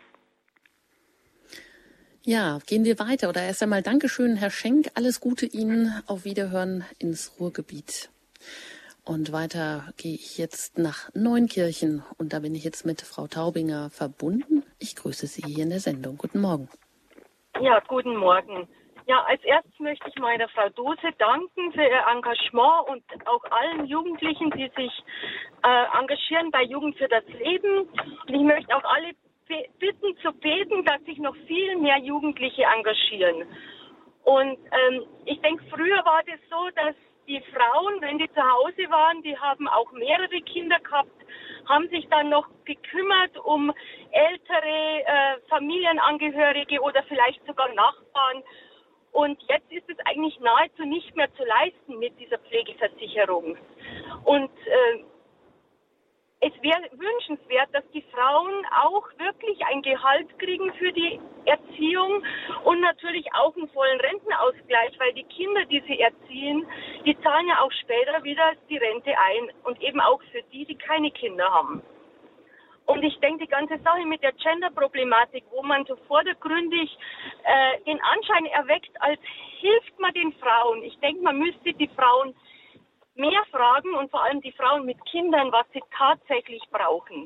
Ja, gehen wir weiter. Oder erst einmal Dankeschön, Herr Schenk. Alles Gute Ihnen. Auf Wiederhören ins Ruhrgebiet. Und weiter gehe ich jetzt nach Neunkirchen. Und da bin ich jetzt mit Frau Taubinger verbunden. Ich grüße Sie hier in der Sendung. Guten Morgen. Ja, guten Morgen. Ja, als erstes möchte ich meiner Frau Dose danken für ihr Engagement und auch allen Jugendlichen, die sich engagieren bei Jugend für das Leben. Und ich möchte auch alle bitten zu beten, dass sich noch viel mehr Jugendliche engagieren. Und ich denke, früher war das so, dass die Frauen, wenn die zu Hause waren, die haben auch mehrere Kinder gehabt, haben sich dann noch gekümmert um ältere Familienangehörige oder vielleicht sogar Nachbarn. Und jetzt ist es eigentlich nahezu nicht mehr zu leisten mit dieser Pflegeversicherung. Und es wäre wünschenswert, dass die Frauen auch wirklich ein Gehalt kriegen für die Erziehung und natürlich auch einen vollen Rentenausgleich, weil die Kinder, die sie erziehen, die zahlen ja auch später wieder die Rente ein und eben auch für die, die keine Kinder haben. Und ich denke, die ganze Sache mit der Gender-Problematik, wo man so vordergründig den Anschein erweckt, als hilft man den Frauen. Ich denke, man müsste die Frauen mehr fragen und vor allem die Frauen mit Kindern, was sie tatsächlich brauchen.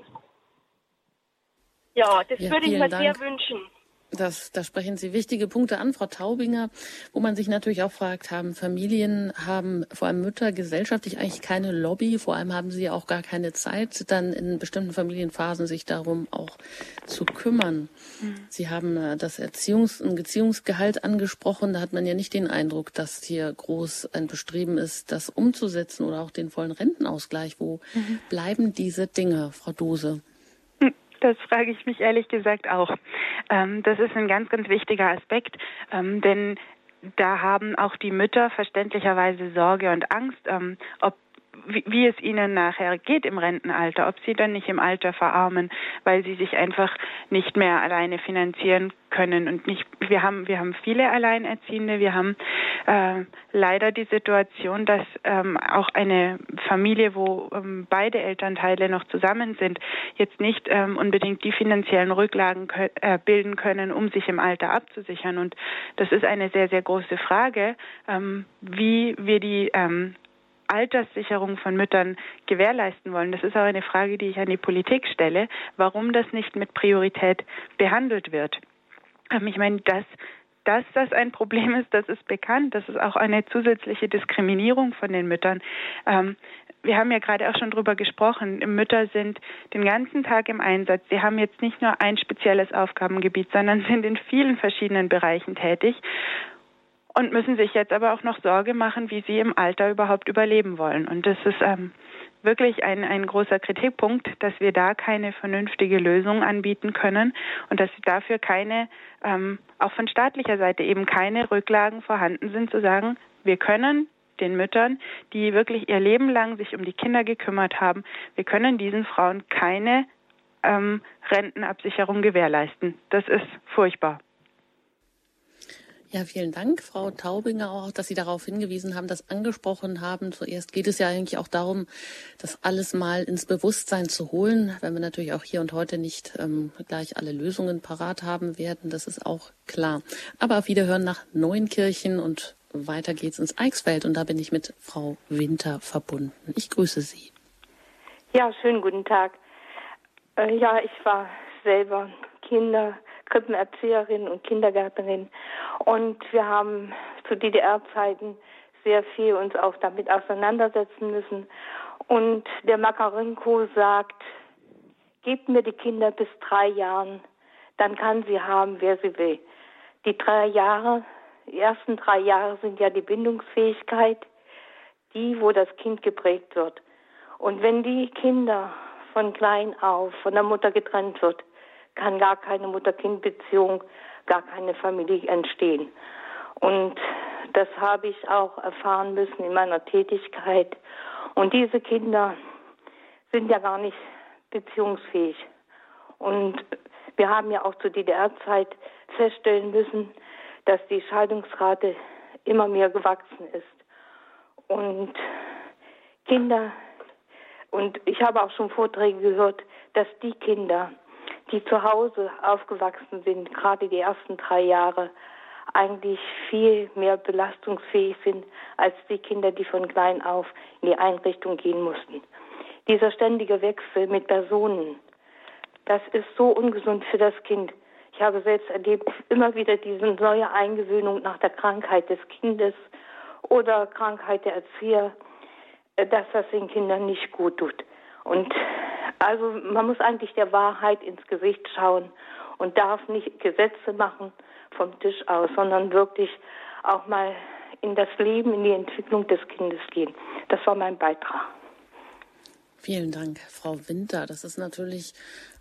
Ja, das würde ich mir sehr wünschen. Da sprechen Sie wichtige Punkte an, Frau Taubinger, wo man sich natürlich auch fragt, haben Familien, haben vor allem Mütter gesellschaftlich eigentlich keine Lobby, vor allem haben sie auch gar keine Zeit, dann in bestimmten Familienphasen sich darum auch zu kümmern. Sie haben das Erziehungsgehalt angesprochen, da hat man ja nicht den Eindruck, dass hier groß ein Bestreben ist, das umzusetzen oder auch den vollen Rentenausgleich. Wo bleiben diese Dinge, Frau Dose? Das frage ich mich ehrlich gesagt auch. Das ist ein ganz, ganz wichtiger Aspekt, denn da haben auch die Mütter verständlicherweise Sorge und Angst, wie es ihnen nachher geht im Rentenalter, ob sie dann nicht im Alter verarmen, weil sie sich einfach nicht mehr alleine finanzieren können. Und wir haben viele Alleinerziehende, wir haben leider die Situation, dass auch eine Familie, wo beide Elternteile noch zusammen sind, jetzt nicht unbedingt die finanziellen Rücklagen bilden können, um sich im Alter abzusichern. Und das ist eine sehr, sehr große Frage, wie wir die Alterssicherung von Müttern gewährleisten wollen. Das ist auch eine Frage, die ich an die Politik stelle, warum das nicht mit Priorität behandelt wird. Ich meine, dass das ein Problem ist, das ist bekannt. Das ist auch eine zusätzliche Diskriminierung von den Müttern. Wir haben ja gerade auch schon drüber gesprochen. Mütter sind den ganzen Tag im Einsatz. Sie haben jetzt nicht nur ein spezielles Aufgabengebiet, sondern sind in vielen verschiedenen Bereichen tätig und müssen sich jetzt aber auch noch Sorge machen, wie sie im Alter überhaupt überleben wollen. Und das ist wirklich ein großer Kritikpunkt, dass wir da keine vernünftige Lösung anbieten können und dass dafür keine, auch von staatlicher Seite eben keine Rücklagen vorhanden sind, zu sagen, wir können den Müttern, die wirklich ihr Leben lang sich um die Kinder gekümmert haben, wir können diesen Frauen keine Rentenabsicherung gewährleisten. Das ist furchtbar. Ja, vielen Dank, Frau Taubinger, auch, dass Sie darauf hingewiesen haben, das angesprochen haben. Zuerst geht es ja eigentlich auch darum, das alles mal ins Bewusstsein zu holen, wenn wir natürlich auch hier und heute nicht gleich alle Lösungen parat haben werden. Das ist auch klar. Aber auf Wiederhören nach Neunkirchen und weiter geht's ins Eichsfeld. Und da bin ich mit Frau Winter verbunden. Ich grüße Sie. Ja, schönen guten Tag. Ja, ich war selber Krippenerzieherin und Kindergärtnerin und wir haben zu DDR-Zeiten sehr viel uns auch damit auseinandersetzen müssen. Und der Makarenko sagt, gebt mir die Kinder bis 3 Jahren, dann kann sie haben, wer sie will. Die ersten 3 Jahre sind ja die Bindungsfähigkeit, die, wo das Kind geprägt wird. Und wenn die Kinder von klein auf von der Mutter getrennt wird, kann gar keine Mutter-Kind-Beziehung, gar keine Familie entstehen. Und das habe ich auch erfahren müssen in meiner Tätigkeit. Und diese Kinder sind ja gar nicht beziehungsfähig. Und wir haben ja auch zur DDR-Zeit feststellen müssen, dass die Scheidungsrate immer mehr gewachsen ist. Und ich habe auch schon Vorträge gehört, dass die Kinder, die zu Hause aufgewachsen sind, gerade die ersten 3 Jahre, eigentlich viel mehr belastungsfähig sind als die Kinder, die von klein auf in die Einrichtung gehen mussten. Dieser ständige Wechsel mit Personen, das ist so ungesund für das Kind. Ich habe selbst erlebt, immer wieder diese neue Eingewöhnung nach der Krankheit des Kindes oder Krankheit der Erzieher, dass das den Kindern nicht gut tut. Und also man muss eigentlich der Wahrheit ins Gesicht schauen und darf nicht Gesetze machen vom Tisch aus, sondern wirklich auch mal in das Leben, in die Entwicklung des Kindes gehen. Das war mein Beitrag. Vielen Dank, Frau Winter. Das ist natürlich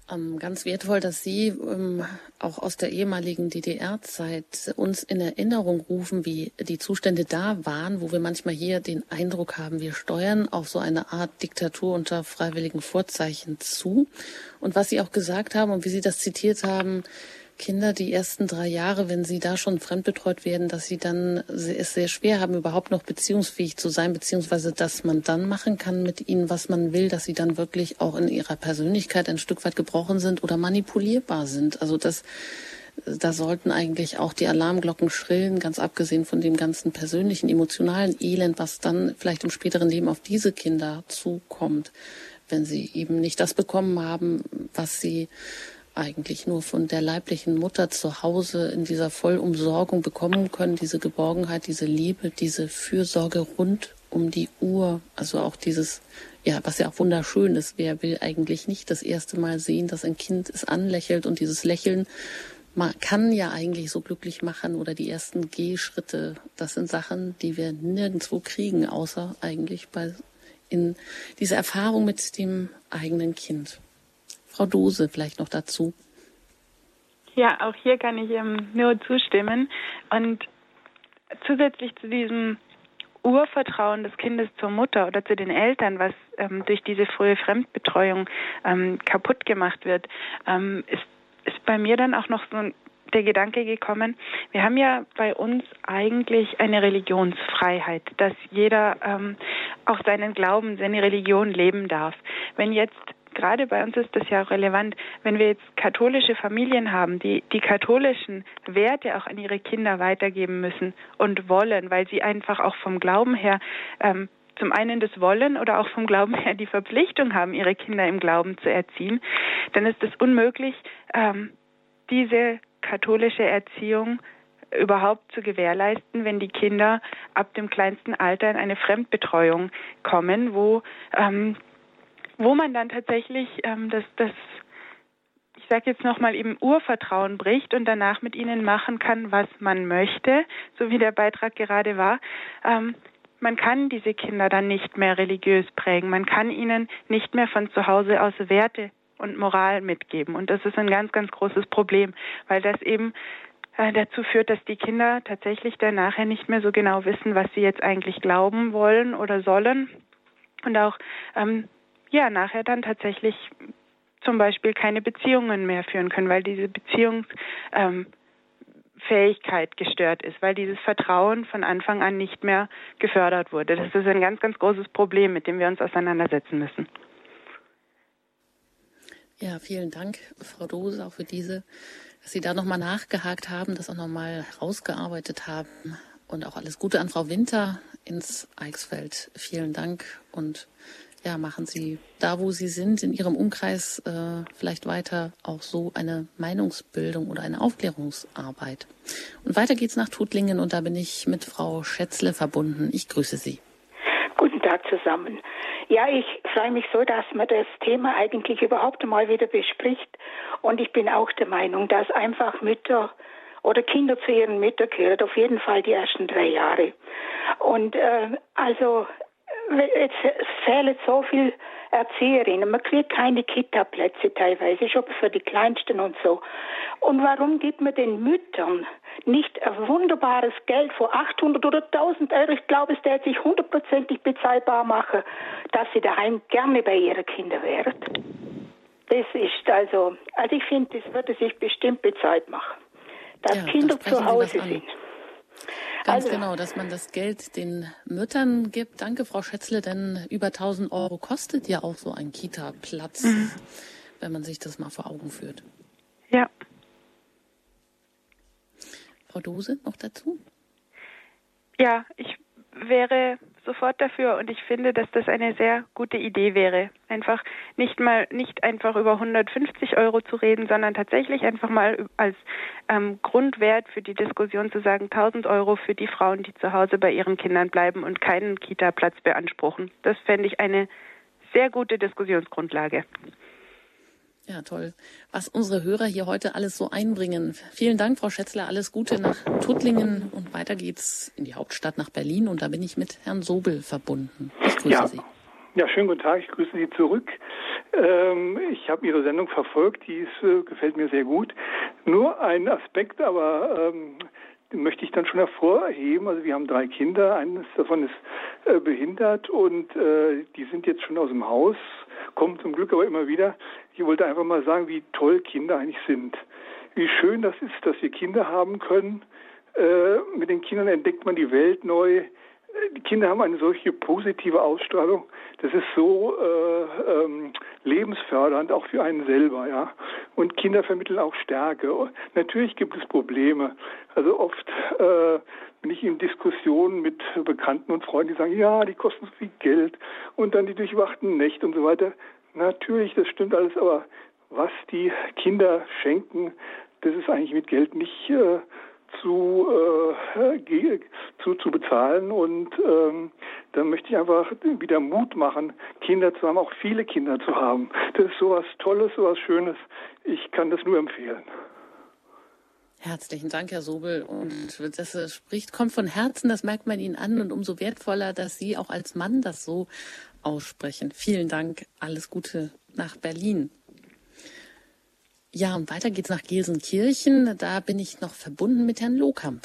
Ganz wertvoll, dass Sie auch aus der ehemaligen DDR-Zeit uns in Erinnerung rufen, wie die Zustände da waren, wo wir manchmal hier den Eindruck haben, wir steuern auf so eine Art Diktatur unter freiwilligen Vorzeichen zu. Und was Sie auch gesagt haben und wie Sie das zitiert haben, Kinder die ersten 3 Jahre, wenn sie da schon fremdbetreut werden, dass sie dann es sehr schwer haben, überhaupt noch beziehungsfähig zu sein, beziehungsweise dass man dann machen kann mit ihnen, was man will, dass sie dann wirklich auch in ihrer Persönlichkeit ein Stück weit gebrochen sind oder manipulierbar sind. Also da sollten eigentlich auch die Alarmglocken schrillen, ganz abgesehen von dem ganzen persönlichen, emotionalen Elend, was dann vielleicht im späteren Leben auf diese Kinder zukommt, wenn sie eben nicht das bekommen haben, was sie eigentlich nur von der leiblichen Mutter zu Hause in dieser Vollumsorgung bekommen können, diese Geborgenheit, diese Liebe, diese Fürsorge rund um die Uhr, also auch dieses, ja, was ja auch wunderschön ist, wer will eigentlich nicht das erste Mal sehen, dass ein Kind es anlächelt und dieses Lächeln kann ja eigentlich so glücklich machen oder die ersten Gehschritte, das sind Sachen, die wir nirgendwo kriegen, außer eigentlich in dieser Erfahrung mit dem eigenen Kind. Frau Dose vielleicht noch dazu. Ja, auch hier kann ich nur zustimmen. Und zusätzlich zu diesem Urvertrauen des Kindes zur Mutter oder zu den Eltern, was durch diese frühe Fremdbetreuung kaputt gemacht wird, ist bei mir dann auch noch so der Gedanke gekommen, wir haben ja bei uns eigentlich eine Religionsfreiheit, dass jeder auch seinen Glauben, seine Religion leben darf. Wenn jetzt gerade bei uns ist das ja auch relevant, wenn wir jetzt katholische Familien haben, die katholischen Werte auch an ihre Kinder weitergeben müssen und wollen, weil sie einfach auch vom Glauben her zum einen das Wollen oder auch vom Glauben her die Verpflichtung haben, ihre Kinder im Glauben zu erziehen, dann ist es unmöglich, diese katholische Erziehung überhaupt zu gewährleisten, wenn die Kinder ab dem kleinsten Alter in eine Fremdbetreuung kommen, wo man dann tatsächlich ich sage jetzt nochmal eben Urvertrauen bricht und danach mit ihnen machen kann, was man möchte, so wie der Beitrag gerade war. Man kann diese Kinder dann nicht mehr religiös prägen. Man kann ihnen nicht mehr von zu Hause aus Werte und Moral mitgeben. Und das ist ein ganz, ganz großes Problem, weil das eben dazu führt, dass die Kinder tatsächlich dann nachher nicht mehr so genau wissen, was sie jetzt eigentlich glauben wollen oder sollen. Und auch nachher dann tatsächlich zum Beispiel keine Beziehungen mehr führen können, weil diese Beziehungsfähigkeit gestört ist, weil dieses Vertrauen von Anfang an nicht mehr gefördert wurde. Das ist ein ganz, ganz großes Problem, mit dem wir uns auseinandersetzen müssen. Ja, vielen Dank, Frau Dose, auch für dass Sie da nochmal nachgehakt haben, das auch nochmal herausgearbeitet haben. Und auch alles Gute an Frau Winter ins Eichsfeld. Vielen Dank und ja, machen Sie da, wo Sie sind, in Ihrem Umkreis vielleicht weiter auch so eine Meinungsbildung oder eine Aufklärungsarbeit. Und weiter geht's nach Tuttlingen und da bin ich mit Frau Schätzle verbunden. Ich grüße Sie. Guten Tag zusammen. Ja, ich freue mich so, dass man das Thema eigentlich überhaupt mal wieder bespricht. Und ich bin auch der Meinung, dass einfach Mütter oder Kinder zu ihren Müttern gehören, auf jeden Fall die ersten 3 Jahre. Und es fehlen so viele Erzieherinnen. Man kriegt keine Kita-Plätze teilweise, schon für die Kleinsten und so. Und warum gibt man den Müttern nicht ein wunderbares Geld von 800 oder 1000 Euro? Ich glaube, es wird sich 100% bezahlbar machen, dass sie daheim gerne bei ihren Kindern wären. Das ist also ich finde, das würde sich bestimmt bezahlt machen, dass Kinder zu Hause sind. Ganz genau, dass man das Geld den Müttern gibt. Danke, Frau Schätzle, denn über 1000 Euro kostet ja auch so ein Kita-Platz, wenn man sich das mal vor Augen führt. Ja. Frau Dose, noch dazu? Ja, ich wäre sofort dafür und ich finde, dass das eine sehr gute Idee wäre. Einfach nicht einfach über 150 Euro zu reden, sondern tatsächlich einfach mal als Grundwert für die Diskussion zu sagen, 1000 Euro für die Frauen, die zu Hause bei ihren Kindern bleiben und keinen Kita-Platz beanspruchen. Das fände ich eine sehr gute Diskussionsgrundlage. Ja, toll. Was unsere Hörer hier heute alles so einbringen. Vielen Dank, Frau Schätzler. Alles Gute nach Tuttlingen. Und weiter geht's in die Hauptstadt nach Berlin. Und da bin ich mit Herrn Sobel verbunden. Ich grüße Sie. Ja, schönen guten Tag. Ich grüße Sie zurück. Ich habe Ihre Sendung verfolgt, die gefällt mir sehr gut. Nur ein Aspekt, aber den möchte ich dann schon hervorheben. Also wir haben 3 Kinder, eines davon ist behindert und die sind jetzt schon aus dem Haus, kommen zum Glück aber immer wieder. Ich wollte einfach mal sagen, wie toll Kinder eigentlich sind. Wie schön das ist, dass wir Kinder haben können. Mit den Kindern entdeckt man die Welt neu. Die Kinder haben eine solche positive Ausstrahlung. Das ist so lebensfördernd, auch für einen selber, ja. Und Kinder vermitteln auch Stärke. Natürlich gibt es Probleme. Also oft bin ich in Diskussionen mit Bekannten und Freunden, die sagen, ja, die kosten so viel Geld und dann die durchwachten Nächte und so weiter. Natürlich, das stimmt alles, aber was die Kinder schenken, das ist eigentlich mit Geld nicht zu bezahlen und da möchte ich einfach wieder Mut machen, Kinder zu haben, auch viele Kinder zu haben. Das ist sowas Tolles, sowas Schönes. Ich kann das nur empfehlen. Herzlichen Dank, Herr Sobel. Und das kommt von Herzen, das merkt man Ihnen an und umso wertvoller, dass Sie auch als Mann das so aussprechen. Vielen Dank, alles Gute nach Berlin. Ja, und weiter geht's nach Gelsenkirchen. Da bin ich noch verbunden mit Herrn Lohkamp.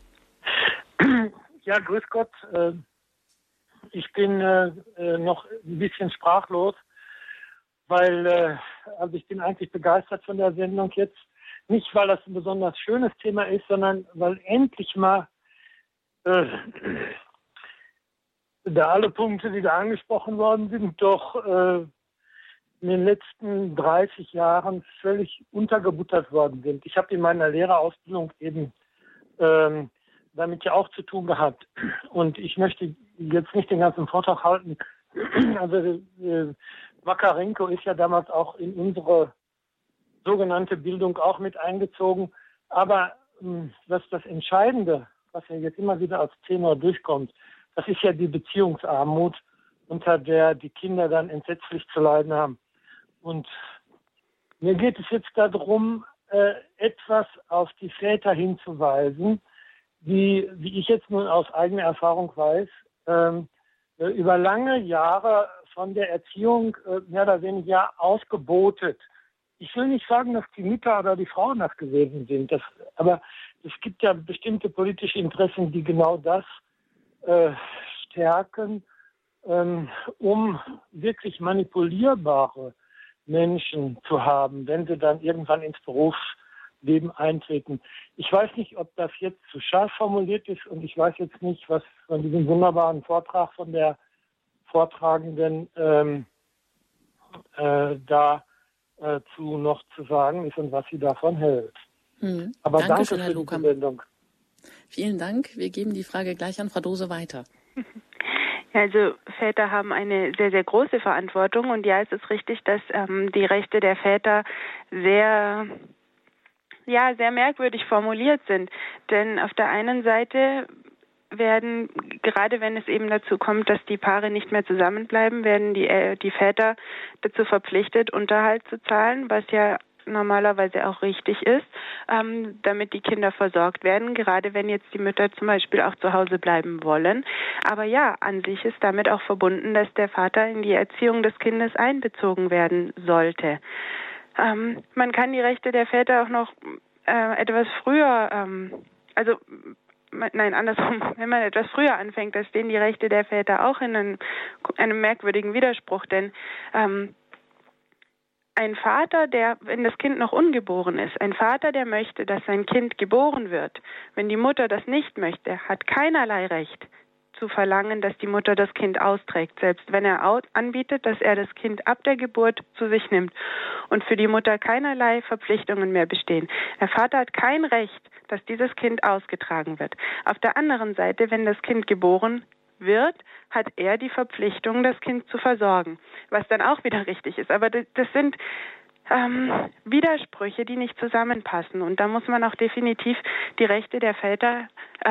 Ja, grüß Gott. Ich bin noch ein bisschen sprachlos, weil also ich bin eigentlich begeistert von der Sendung jetzt. Nicht, weil das ein besonders schönes Thema ist, sondern weil endlich mal da alle Punkte, die da angesprochen worden sind, doch in den letzten 30 Jahren völlig untergebuttert worden sind. Ich habe in meiner Lehrerausbildung eben damit ja auch zu tun gehabt. Und ich möchte jetzt nicht den ganzen Vortrag halten. Also Makarenko ist ja damals auch in unsere sogenannte Bildung auch mit eingezogen. Aber das Entscheidende, was ja jetzt immer wieder als Thema durchkommt, das ist ja die Beziehungsarmut, unter der die Kinder dann entsetzlich zu leiden haben. Und mir geht es jetzt darum, etwas auf die Väter hinzuweisen, die, wie ich jetzt nun aus eigener Erfahrung weiß, über lange Jahre von der Erziehung mehr oder weniger ausgebotet. Ich will nicht sagen, dass die Mütter oder die Frauen das gewesen sind, aber es gibt ja bestimmte politische Interessen, die genau das stärken, um wirklich manipulierbare Menschen zu haben, wenn sie dann irgendwann ins Berufsleben eintreten. Ich weiß nicht, ob das jetzt zu scharf formuliert ist und ich weiß jetzt nicht, was von diesem wunderbaren Vortrag von der Vortragenden dazu noch zu sagen ist und was sie davon hält. Aber Dankeschön, danke Herr für Lohkamp. die Sendung. Vielen Dank. Wir geben die Frage gleich an Frau Dose weiter. Also Väter haben eine sehr, sehr große Verantwortung und ja, es ist richtig, dass die Rechte der Väter sehr merkwürdig formuliert sind. Denn auf der einen Seite werden, gerade wenn es eben dazu kommt, dass die Paare nicht mehr zusammenbleiben, werden die Väter dazu verpflichtet, Unterhalt zu zahlen, was ja normalerweise auch richtig ist, damit die Kinder versorgt werden, gerade wenn jetzt die Mütter zum Beispiel auch zu Hause bleiben wollen. Aber ja, an sich ist damit auch verbunden, dass der Vater in die Erziehung des Kindes einbezogen werden sollte. Man kann die Rechte der Väter auch noch etwas früher, andersrum, wenn man etwas früher anfängt, da stehen die Rechte der Väter auch in einem merkwürdigen Widerspruch, denn ein Vater, wenn das Kind noch ungeboren ist, ein Vater, der möchte, dass sein Kind geboren wird, wenn die Mutter das nicht möchte, hat keinerlei Recht zu verlangen, dass die Mutter das Kind austrägt, selbst wenn er anbietet, dass er das Kind ab der Geburt zu sich nimmt und für die Mutter keinerlei Verpflichtungen mehr bestehen. Der Vater hat kein Recht, dass dieses Kind ausgetragen wird. Auf der anderen Seite, wenn das Kind geboren wird, hat er die Verpflichtung, das Kind zu versorgen, was dann auch wieder richtig ist. Aber das sind Widersprüche, die nicht zusammenpassen. Und da muss man auch definitiv die Rechte der Väter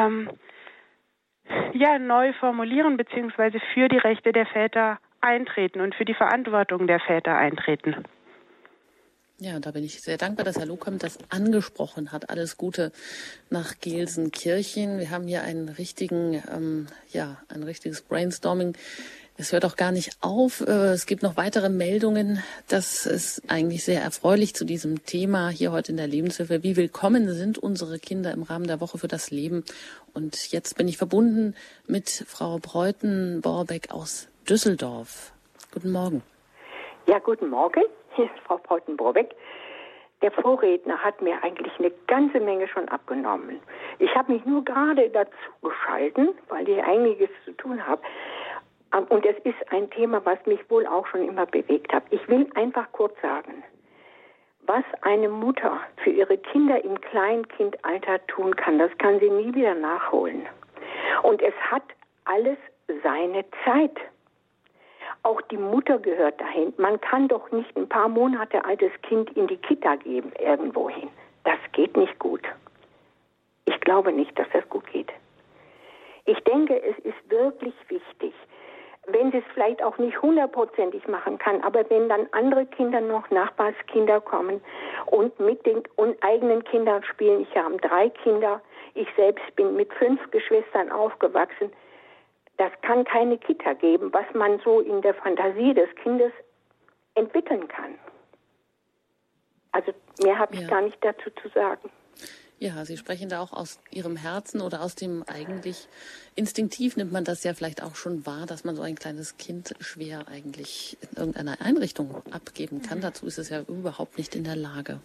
neu formulieren, beziehungsweise für die Rechte der Väter eintreten und für die Verantwortung der Väter eintreten. Ja, da bin ich sehr dankbar, dass Herr Lohkamp das angesprochen hat. Alles Gute nach Gelsenkirchen. Wir haben hier ein richtiges Brainstorming Es hört auch gar nicht auf. Es gibt noch weitere Meldungen. Das ist eigentlich sehr erfreulich zu diesem Thema hier heute in der Lebenshilfe. Wie willkommen sind unsere Kinder im Rahmen der Woche für das Leben? Und jetzt bin ich verbunden mit Frau Breuten-Borbeck aus Düsseldorf. Guten Morgen. Ja, guten Morgen. Hier ist Frau Breuten-Borbeck. Der Vorredner hat mir eigentlich eine ganze Menge schon abgenommen. Ich habe mich nur gerade dazu geschalten, weil ich einiges zu tun habe. Und es ist ein Thema, was mich wohl auch schon immer bewegt hat. Ich will einfach kurz sagen, was eine Mutter für ihre Kinder im Kleinkindalter tun kann, das kann sie nie wieder nachholen. Und es hat alles seine Zeit. Auch die Mutter gehört dahin. Man kann doch nicht ein paar Monate altes Kind in die Kita geben, irgendwohin. Das geht nicht gut. Ich glaube nicht, dass das gut geht. Ich denke, es ist wirklich wichtig, wenn sie es vielleicht auch nicht 100%ig machen kann, aber wenn dann andere Kinder noch, Nachbarskinder kommen und mit den eigenen Kindern spielen. Ich habe 3 Kinder, ich selbst bin mit 5 Geschwistern aufgewachsen. Das kann keine Kita geben, was man so in der Fantasie des Kindes entwickeln kann. Also mehr habe ich gar nicht dazu zu sagen. Ja, Sie sprechen da auch aus Ihrem Herzen oder aus dem eigentlich instinktiv nimmt man das ja vielleicht auch schon wahr, dass man so ein kleines Kind schwer eigentlich in irgendeiner Einrichtung abgeben kann. Dazu ist es ja überhaupt nicht in der Lage.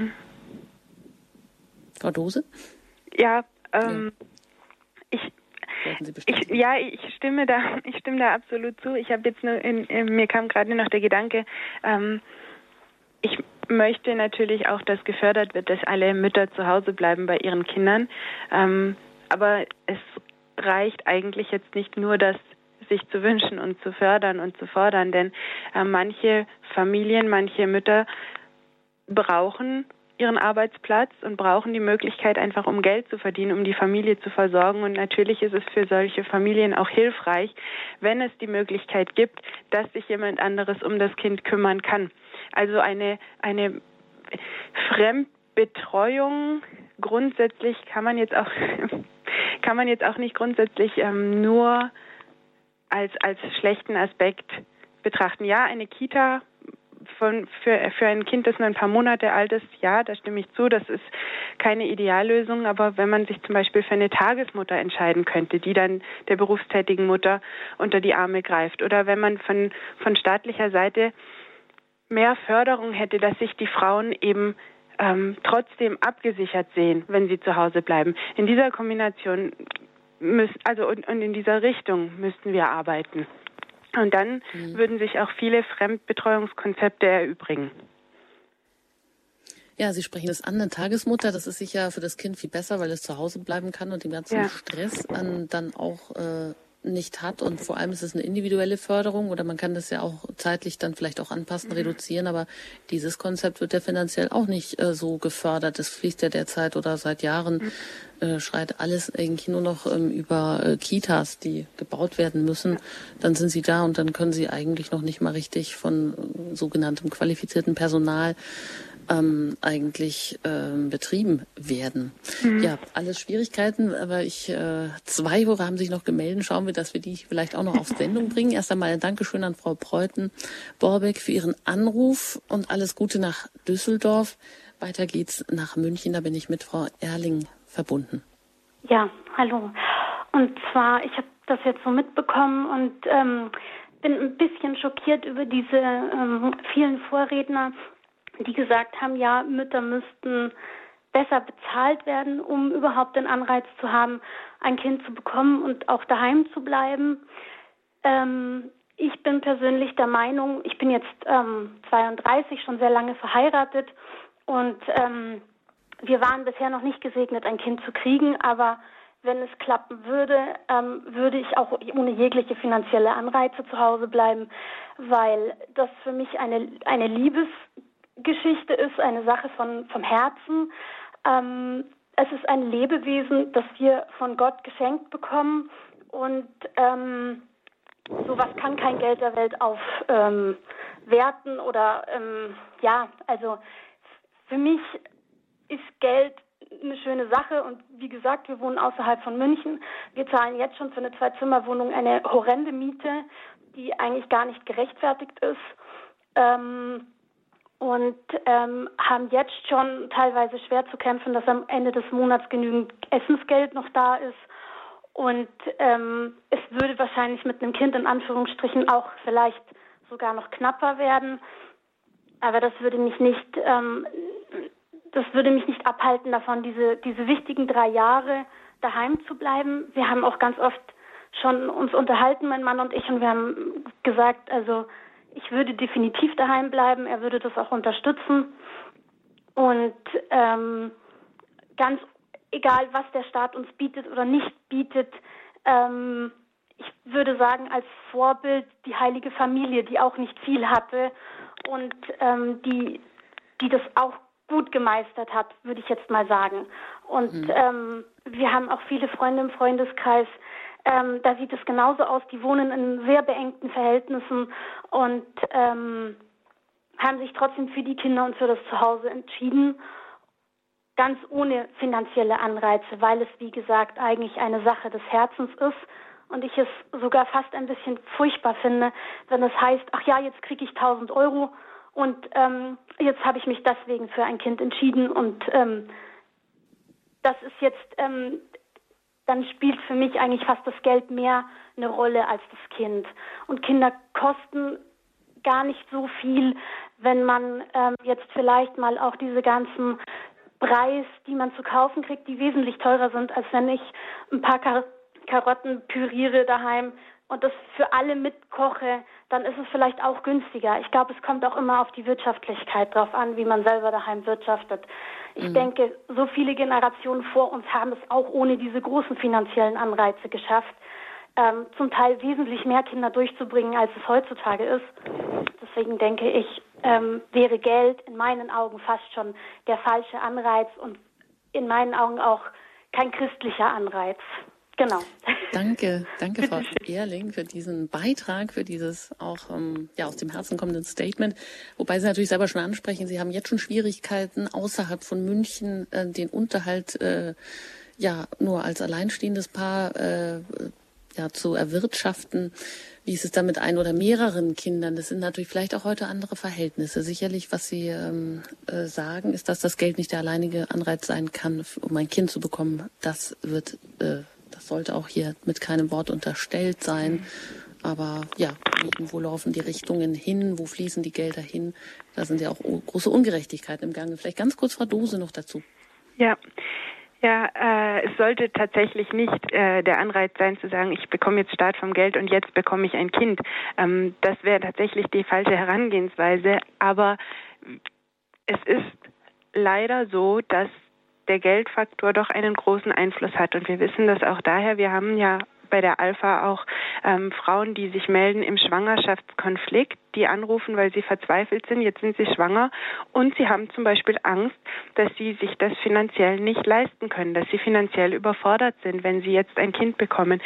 Frau Dose? Ja, ich stimme da absolut zu. Ich habe jetzt nur mir kam gerade noch der Gedanke, ich möchte natürlich auch, dass gefördert wird, dass alle Mütter zu Hause bleiben bei ihren Kindern. Aber es reicht eigentlich jetzt nicht nur, das sich zu wünschen und zu fördern und zu fordern, denn manche Familien, manche Mütter brauchen ihren Arbeitsplatz und brauchen die Möglichkeit, einfach um Geld zu verdienen, um die Familie zu versorgen. Und natürlich ist es für solche Familien auch hilfreich, wenn es die Möglichkeit gibt, dass sich jemand anderes um das Kind kümmern kann. Also eine Fremdbetreuung grundsätzlich kann man jetzt auch nicht grundsätzlich nur als schlechten Aspekt betrachten. Ja, eine Kita für ein Kind, das nur ein paar Monate alt ist, ja, da stimme ich zu, das ist keine Ideallösung, aber wenn man sich zum Beispiel für eine Tagesmutter entscheiden könnte, die dann der berufstätigen Mutter unter die Arme greift, oder wenn man von staatlicher Seite mehr Förderung hätte, dass sich die Frauen eben trotzdem abgesichert sehen, wenn sie zu Hause bleiben. In dieser Kombination und in dieser Richtung müssten wir arbeiten. Und dann würden sich auch viele Fremdbetreuungskonzepte erübrigen. Ja, Sie sprechen das an, eine Tagesmutter, das ist sicher für das Kind viel besser, weil es zu Hause bleiben kann und den ganzen Stress dann auch nicht hat. Und vor allem ist es eine individuelle Förderung oder man kann das ja auch zeitlich dann vielleicht auch anpassen, reduzieren. Aber dieses Konzept wird ja finanziell auch nicht so gefördert. Das fließt ja derzeit oder seit Jahren schreit alles eigentlich nur noch über Kitas, die gebaut werden müssen. Dann sind sie da und dann können sie eigentlich noch nicht mal richtig von sogenanntem qualifizierten Personal eigentlich betrieben werden. Ja, alles Schwierigkeiten, aber 2 Hörer haben sich noch gemeldet. Schauen wir, dass wir die vielleicht auch noch auf Sendung bringen. Erst einmal ein Dankeschön an Frau Breuten-Borbeck für Ihren Anruf und alles Gute nach Düsseldorf. Weiter geht's nach München, da bin ich mit Frau Erling verbunden. Ja, hallo. Und zwar, ich habe das jetzt so mitbekommen und bin ein bisschen schockiert über diese vielen Vorredner, die gesagt haben, ja, Mütter müssten besser bezahlt werden, um überhaupt den Anreiz zu haben, ein Kind zu bekommen und auch daheim zu bleiben. Ich bin persönlich der Meinung, ich bin jetzt 32, schon sehr lange verheiratet und wir waren bisher noch nicht gesegnet, ein Kind zu kriegen, aber wenn es klappen würde, würde ich auch ohne jegliche finanzielle Anreize zu Hause bleiben, weil das für mich eine Liebesgeschichte ist, eine Sache vom Herzen. Es ist ein Lebewesen, das wir von Gott geschenkt bekommen und sowas kann kein Geld der Welt aufwerten oder also für mich ist Geld eine schöne Sache und wie gesagt, wir wohnen außerhalb von München. Wir zahlen jetzt schon für eine 2-Zimmer-Wohnung eine horrende Miete, die eigentlich gar nicht gerechtfertigt ist. Und haben jetzt schon teilweise schwer zu kämpfen, dass am Ende des Monats genügend Essensgeld noch da ist. Und es würde wahrscheinlich mit einem Kind in Anführungsstrichen auch vielleicht sogar noch knapper werden. Aber das würde mich nicht abhalten davon, diese wichtigen 3 Jahre daheim zu bleiben. Wir haben auch ganz oft schon uns unterhalten, mein Mann und ich, und wir haben gesagt, also ich würde definitiv daheim bleiben, er würde das auch unterstützen. Und ganz egal, was der Staat uns bietet oder nicht bietet, ich würde sagen, als Vorbild die heilige Familie, die auch nicht viel hatte und die das auch gut gemeistert hat, würde ich jetzt mal sagen. Und wir haben auch viele Freunde im Freundeskreis, da sieht es genauso aus, die wohnen in sehr beengten Verhältnissen und haben sich trotzdem für die Kinder und für das Zuhause entschieden, ganz ohne finanzielle Anreize, weil es, wie gesagt, eigentlich eine Sache des Herzens ist und ich es sogar fast ein bisschen furchtbar finde, wenn es heißt, ach ja, jetzt kriege ich 1.000 Euro und jetzt habe ich mich deswegen für ein Kind entschieden und das ist jetzt, dann spielt für mich eigentlich fast das Geld mehr eine Rolle als das Kind. Und Kinder kosten gar nicht so viel, wenn man jetzt vielleicht mal auch diese ganzen Preis, die man zu kaufen kriegt, die wesentlich teurer sind, als wenn ich ein paar Karotten püriere daheim und das für alle mitkoche, dann ist es vielleicht auch günstiger. Ich glaube, es kommt auch immer auf die Wirtschaftlichkeit drauf an, wie man selber daheim wirtschaftet. Ich denke, so viele Generationen vor uns haben es auch ohne diese großen finanziellen Anreize geschafft, zum Teil wesentlich mehr Kinder durchzubringen, als es heutzutage ist. Deswegen denke ich, wäre Geld in meinen Augen fast schon der falsche Anreiz und in meinen Augen auch kein christlicher Anreiz. Genau. Danke, Frau Ehrling, für diesen Beitrag, für dieses auch aus dem Herzen kommenden Statement. Wobei Sie natürlich selber schon ansprechen, Sie haben jetzt schon Schwierigkeiten, außerhalb von München den Unterhalt nur als alleinstehendes Paar zu erwirtschaften. Wie ist es da mit ein oder mehreren Kindern? Das sind natürlich vielleicht auch heute andere Verhältnisse. Sicherlich, was Sie sagen, ist, dass das Geld nicht der alleinige Anreiz sein kann, um ein Kind zu bekommen. Das sollte auch hier mit keinem Wort unterstellt sein. Aber ja, wo laufen die Richtungen hin? Wo fließen die Gelder hin? Da sind ja auch große Ungerechtigkeiten im Gange. Vielleicht ganz kurz Frau Dose noch dazu. Ja, es sollte tatsächlich nicht der Anreiz sein, zu sagen, ich bekomme jetzt Staat vom Geld und jetzt bekomme ich ein Kind. Das wäre tatsächlich die falsche Herangehensweise. Aber es ist leider so, dass der Geldfaktor doch einen großen Einfluss hat. Und wir wissen das auch daher, wir haben ja bei der Alpha auch Frauen, die sich melden im Schwangerschaftskonflikt, die anrufen, weil sie verzweifelt sind, jetzt sind sie schwanger und sie haben zum Beispiel Angst, dass sie sich das finanziell nicht leisten können, dass sie finanziell überfordert sind, wenn sie jetzt ein Kind bekommen.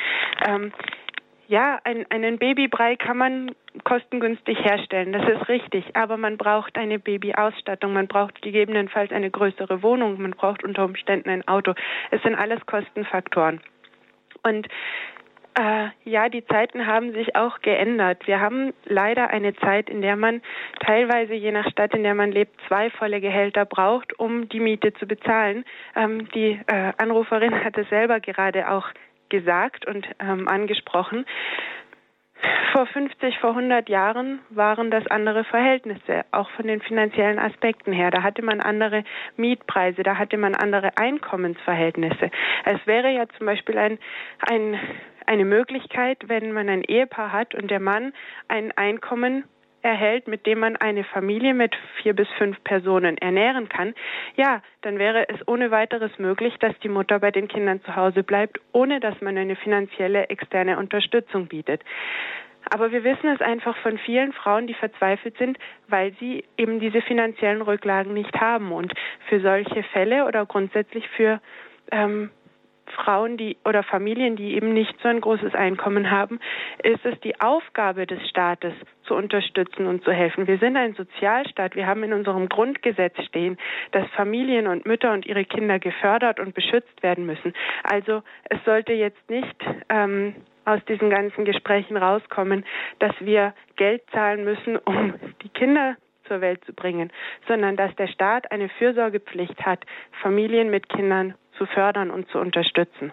Einen Babybrei kann man kostengünstig herstellen, das ist richtig, aber man braucht eine Babyausstattung, man braucht gegebenenfalls eine größere Wohnung, man braucht unter Umständen ein Auto. Es sind alles Kostenfaktoren. Und die Zeiten haben sich auch geändert. Wir haben leider eine Zeit, in der man teilweise, je nach Stadt, in der man lebt, 2 volle Gehälter braucht, um die Miete zu bezahlen. Die Anruferin hat es selber gerade auch gesagt und angesprochen. Vor 50, vor 100 Jahren waren das andere Verhältnisse, auch von den finanziellen Aspekten her. Da hatte man andere Mietpreise, da hatte man andere Einkommensverhältnisse. Es wäre ja zum Beispiel eine Möglichkeit, wenn man ein Ehepaar hat und der Mann ein Einkommen erhält, mit dem man eine Familie mit 4 bis 5 Personen ernähren kann, dann wäre es ohne weiteres möglich, dass die Mutter bei den Kindern zu Hause bleibt, ohne dass man eine finanzielle externe Unterstützung bietet. Aber wir wissen es einfach von vielen Frauen, die verzweifelt sind, weil sie eben diese finanziellen Rücklagen nicht haben. Und für solche Fälle oder grundsätzlich für Frauen, oder Familien, die eben nicht so ein großes Einkommen haben, ist es die Aufgabe des Staates, zu unterstützen und zu helfen. Wir sind ein Sozialstaat. Wir haben in unserem Grundgesetz stehen, dass Familien und Mütter und ihre Kinder gefördert und beschützt werden müssen. Also es sollte jetzt nicht aus diesen ganzen Gesprächen rauskommen, dass wir Geld zahlen müssen, um die Kinder zur Welt zu bringen, sondern dass der Staat eine Fürsorgepflicht hat, Familien mit Kindern zu fördern und zu unterstützen.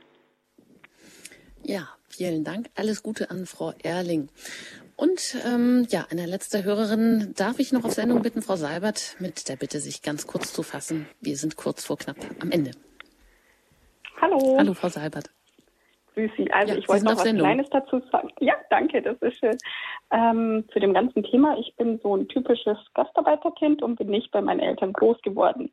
Ja, vielen Dank. Alles Gute an Frau Erling. Und eine letzte Hörerin darf ich noch auf Sendung bitten, Frau Seibert, mit der Bitte, sich ganz kurz zu fassen. Wir sind kurz vor knapp am Ende. Hallo. Hallo, Frau Seibert. Grüß Sie. Also ich wollte noch was Kleines dazu sagen. Ja, danke, das ist schön. Zu dem ganzen Thema. Ich bin so ein typisches Gastarbeiterkind und bin nicht bei meinen Eltern groß geworden.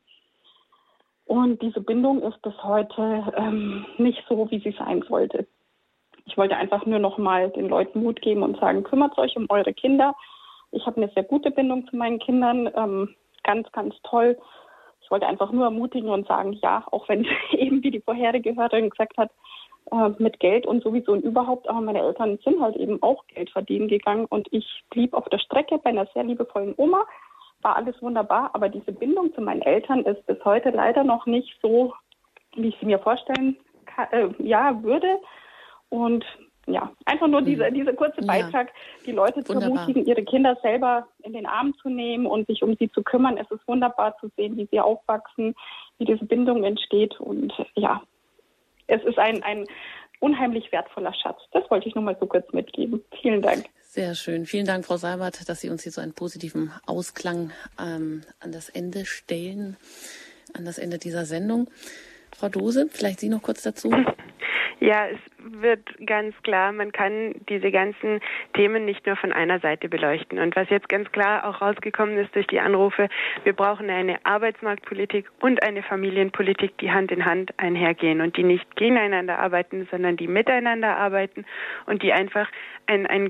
Und diese Bindung ist bis heute nicht so, wie sie sein sollte. Ich wollte einfach nur noch mal den Leuten Mut geben und sagen, kümmert euch um eure Kinder. Ich habe eine sehr gute Bindung zu meinen Kindern. Ganz, ganz toll. Ich wollte einfach nur ermutigen und sagen, ja, auch wenn eben, wie die vorherige Hörerin gesagt hat, mit Geld und sowieso und überhaupt, aber meine Eltern sind halt eben auch Geld verdienen gegangen und ich blieb auf der Strecke bei einer sehr liebevollen Oma, war alles wunderbar, aber diese Bindung zu meinen Eltern ist bis heute leider noch nicht so, wie ich sie mir vorstellen würde. Und ja, einfach nur dieser kurze Beitrag, die Leute zu ermutigen, ihre Kinder selber in den Arm zu nehmen und sich um sie zu kümmern. Es ist wunderbar zu sehen, wie sie aufwachsen, wie diese Bindung entsteht und ja, es ist ein unheimlich wertvoller Schatz. Das wollte ich nur mal so kurz mitgeben. Vielen Dank. Sehr schön. Vielen Dank, Frau Seibert, dass Sie uns hier so einen positiven Ausklang an das Ende stellen, an das Ende dieser Sendung. Frau Dose, vielleicht Sie noch kurz dazu? Ja, es wird ganz klar, man kann diese ganzen Themen nicht nur von einer Seite beleuchten. Und was jetzt ganz klar auch rausgekommen ist durch die Anrufe, wir brauchen eine Arbeitsmarktpolitik und eine Familienpolitik, die Hand in Hand einhergehen und die nicht gegeneinander arbeiten, sondern die miteinander arbeiten und die einfach eine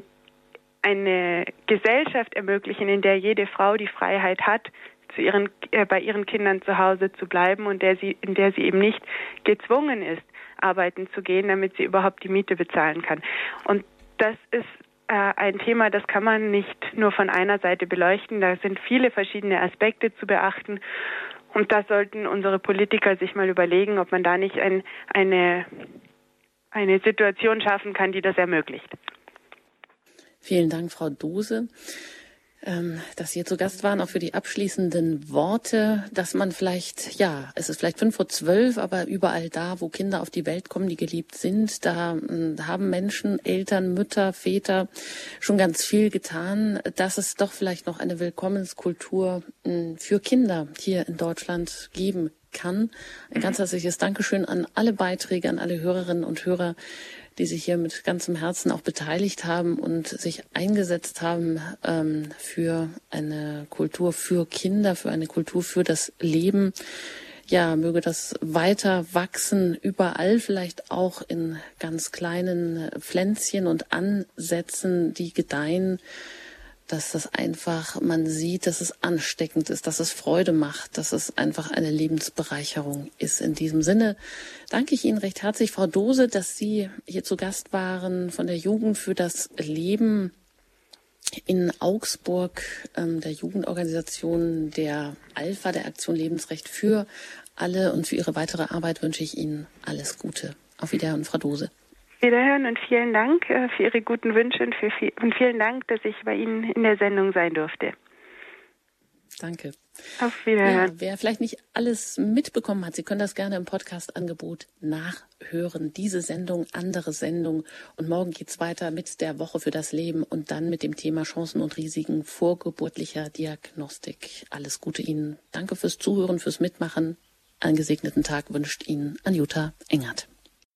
Gesellschaft ermöglichen, in der jede Frau die Freiheit hat, bei ihren Kindern zu Hause zu bleiben und in der sie eben nicht gezwungen ist, arbeiten zu gehen, damit sie überhaupt die Miete bezahlen kann. Und das ist ein Thema, das kann man nicht nur von einer Seite beleuchten. Da sind viele verschiedene Aspekte zu beachten. Und da sollten unsere Politiker sich mal überlegen, ob man da nicht eine Situation schaffen kann, die das ermöglicht. Vielen Dank, Frau Dose, dass Sie hier zu Gast waren, auch für die abschließenden Worte, dass man vielleicht, es ist vielleicht 11:55, aber überall da, wo Kinder auf die Welt kommen, die geliebt sind, da haben Menschen, Eltern, Mütter, Väter schon ganz viel getan, dass es doch vielleicht noch eine Willkommenskultur für Kinder hier in Deutschland geben kann. Ein ganz herzliches Dankeschön an alle Beiträge, an alle Hörerinnen und Hörer, die sich hier mit ganzem Herzen auch beteiligt haben und sich eingesetzt haben für eine Kultur für Kinder, für eine Kultur für das Leben. Ja, möge das weiter wachsen, überall, vielleicht auch in ganz kleinen Pflänzchen und Ansätzen, die gedeihen, dass das einfach, man sieht, dass es ansteckend ist, dass es Freude macht, dass es einfach eine Lebensbereicherung ist. In diesem Sinne danke ich Ihnen recht herzlich, Frau Dose, dass Sie hier zu Gast waren von der Jugend für das Leben in Augsburg, der Jugendorganisation der Alpha, der Aktion Lebensrecht für alle, und für Ihre weitere Arbeit wünsche ich Ihnen alles Gute. Auf Wiederhören, Frau Dose. Wiederhören und vielen Dank für Ihre guten Wünsche und vielen Dank, dass ich bei Ihnen in der Sendung sein durfte. Danke. Auf Wiederhören. Ja, wer vielleicht nicht alles mitbekommen hat, Sie können das gerne im Podcast-Angebot nachhören. Diese Sendung, andere Sendung. Und morgen geht's weiter mit der Woche für das Leben und dann mit dem Thema Chancen und Risiken vorgeburtlicher Diagnostik. Alles Gute Ihnen. Danke fürs Zuhören, fürs Mitmachen. Einen gesegneten Tag wünscht Ihnen Anjuta Engert.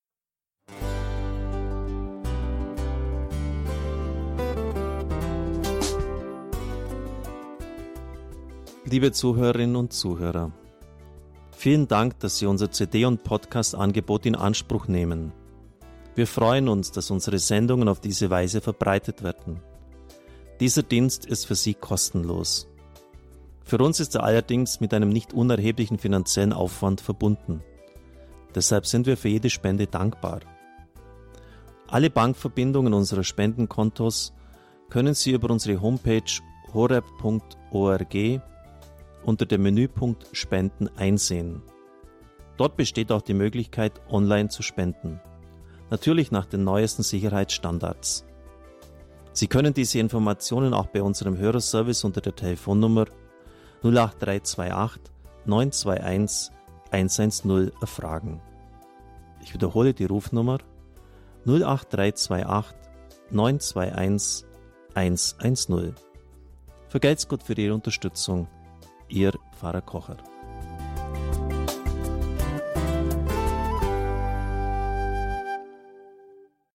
Liebe Zuhörerinnen und Zuhörer, vielen Dank, dass Sie unser CD- und Podcast-Angebot in Anspruch nehmen. Wir freuen uns, dass unsere Sendungen auf diese Weise verbreitet werden. Dieser Dienst ist für Sie kostenlos. Für uns ist er allerdings mit einem nicht unerheblichen finanziellen Aufwand verbunden. Deshalb sind wir für jede Spende dankbar. Alle Bankverbindungen unserer Spendenkontos können Sie über unsere Homepage horeb.org unter dem Menüpunkt Spenden einsehen. Dort besteht auch die Möglichkeit, online zu spenden. Natürlich nach den neuesten Sicherheitsstandards. Sie können diese Informationen auch bei unserem Hörerservice unter der Telefonnummer 08328 921 110 erfragen. Ich wiederhole die Rufnummer 08328 921 110. Vergelt's Gott für Ihre Unterstützung. Ihr Pfarrer Kocher.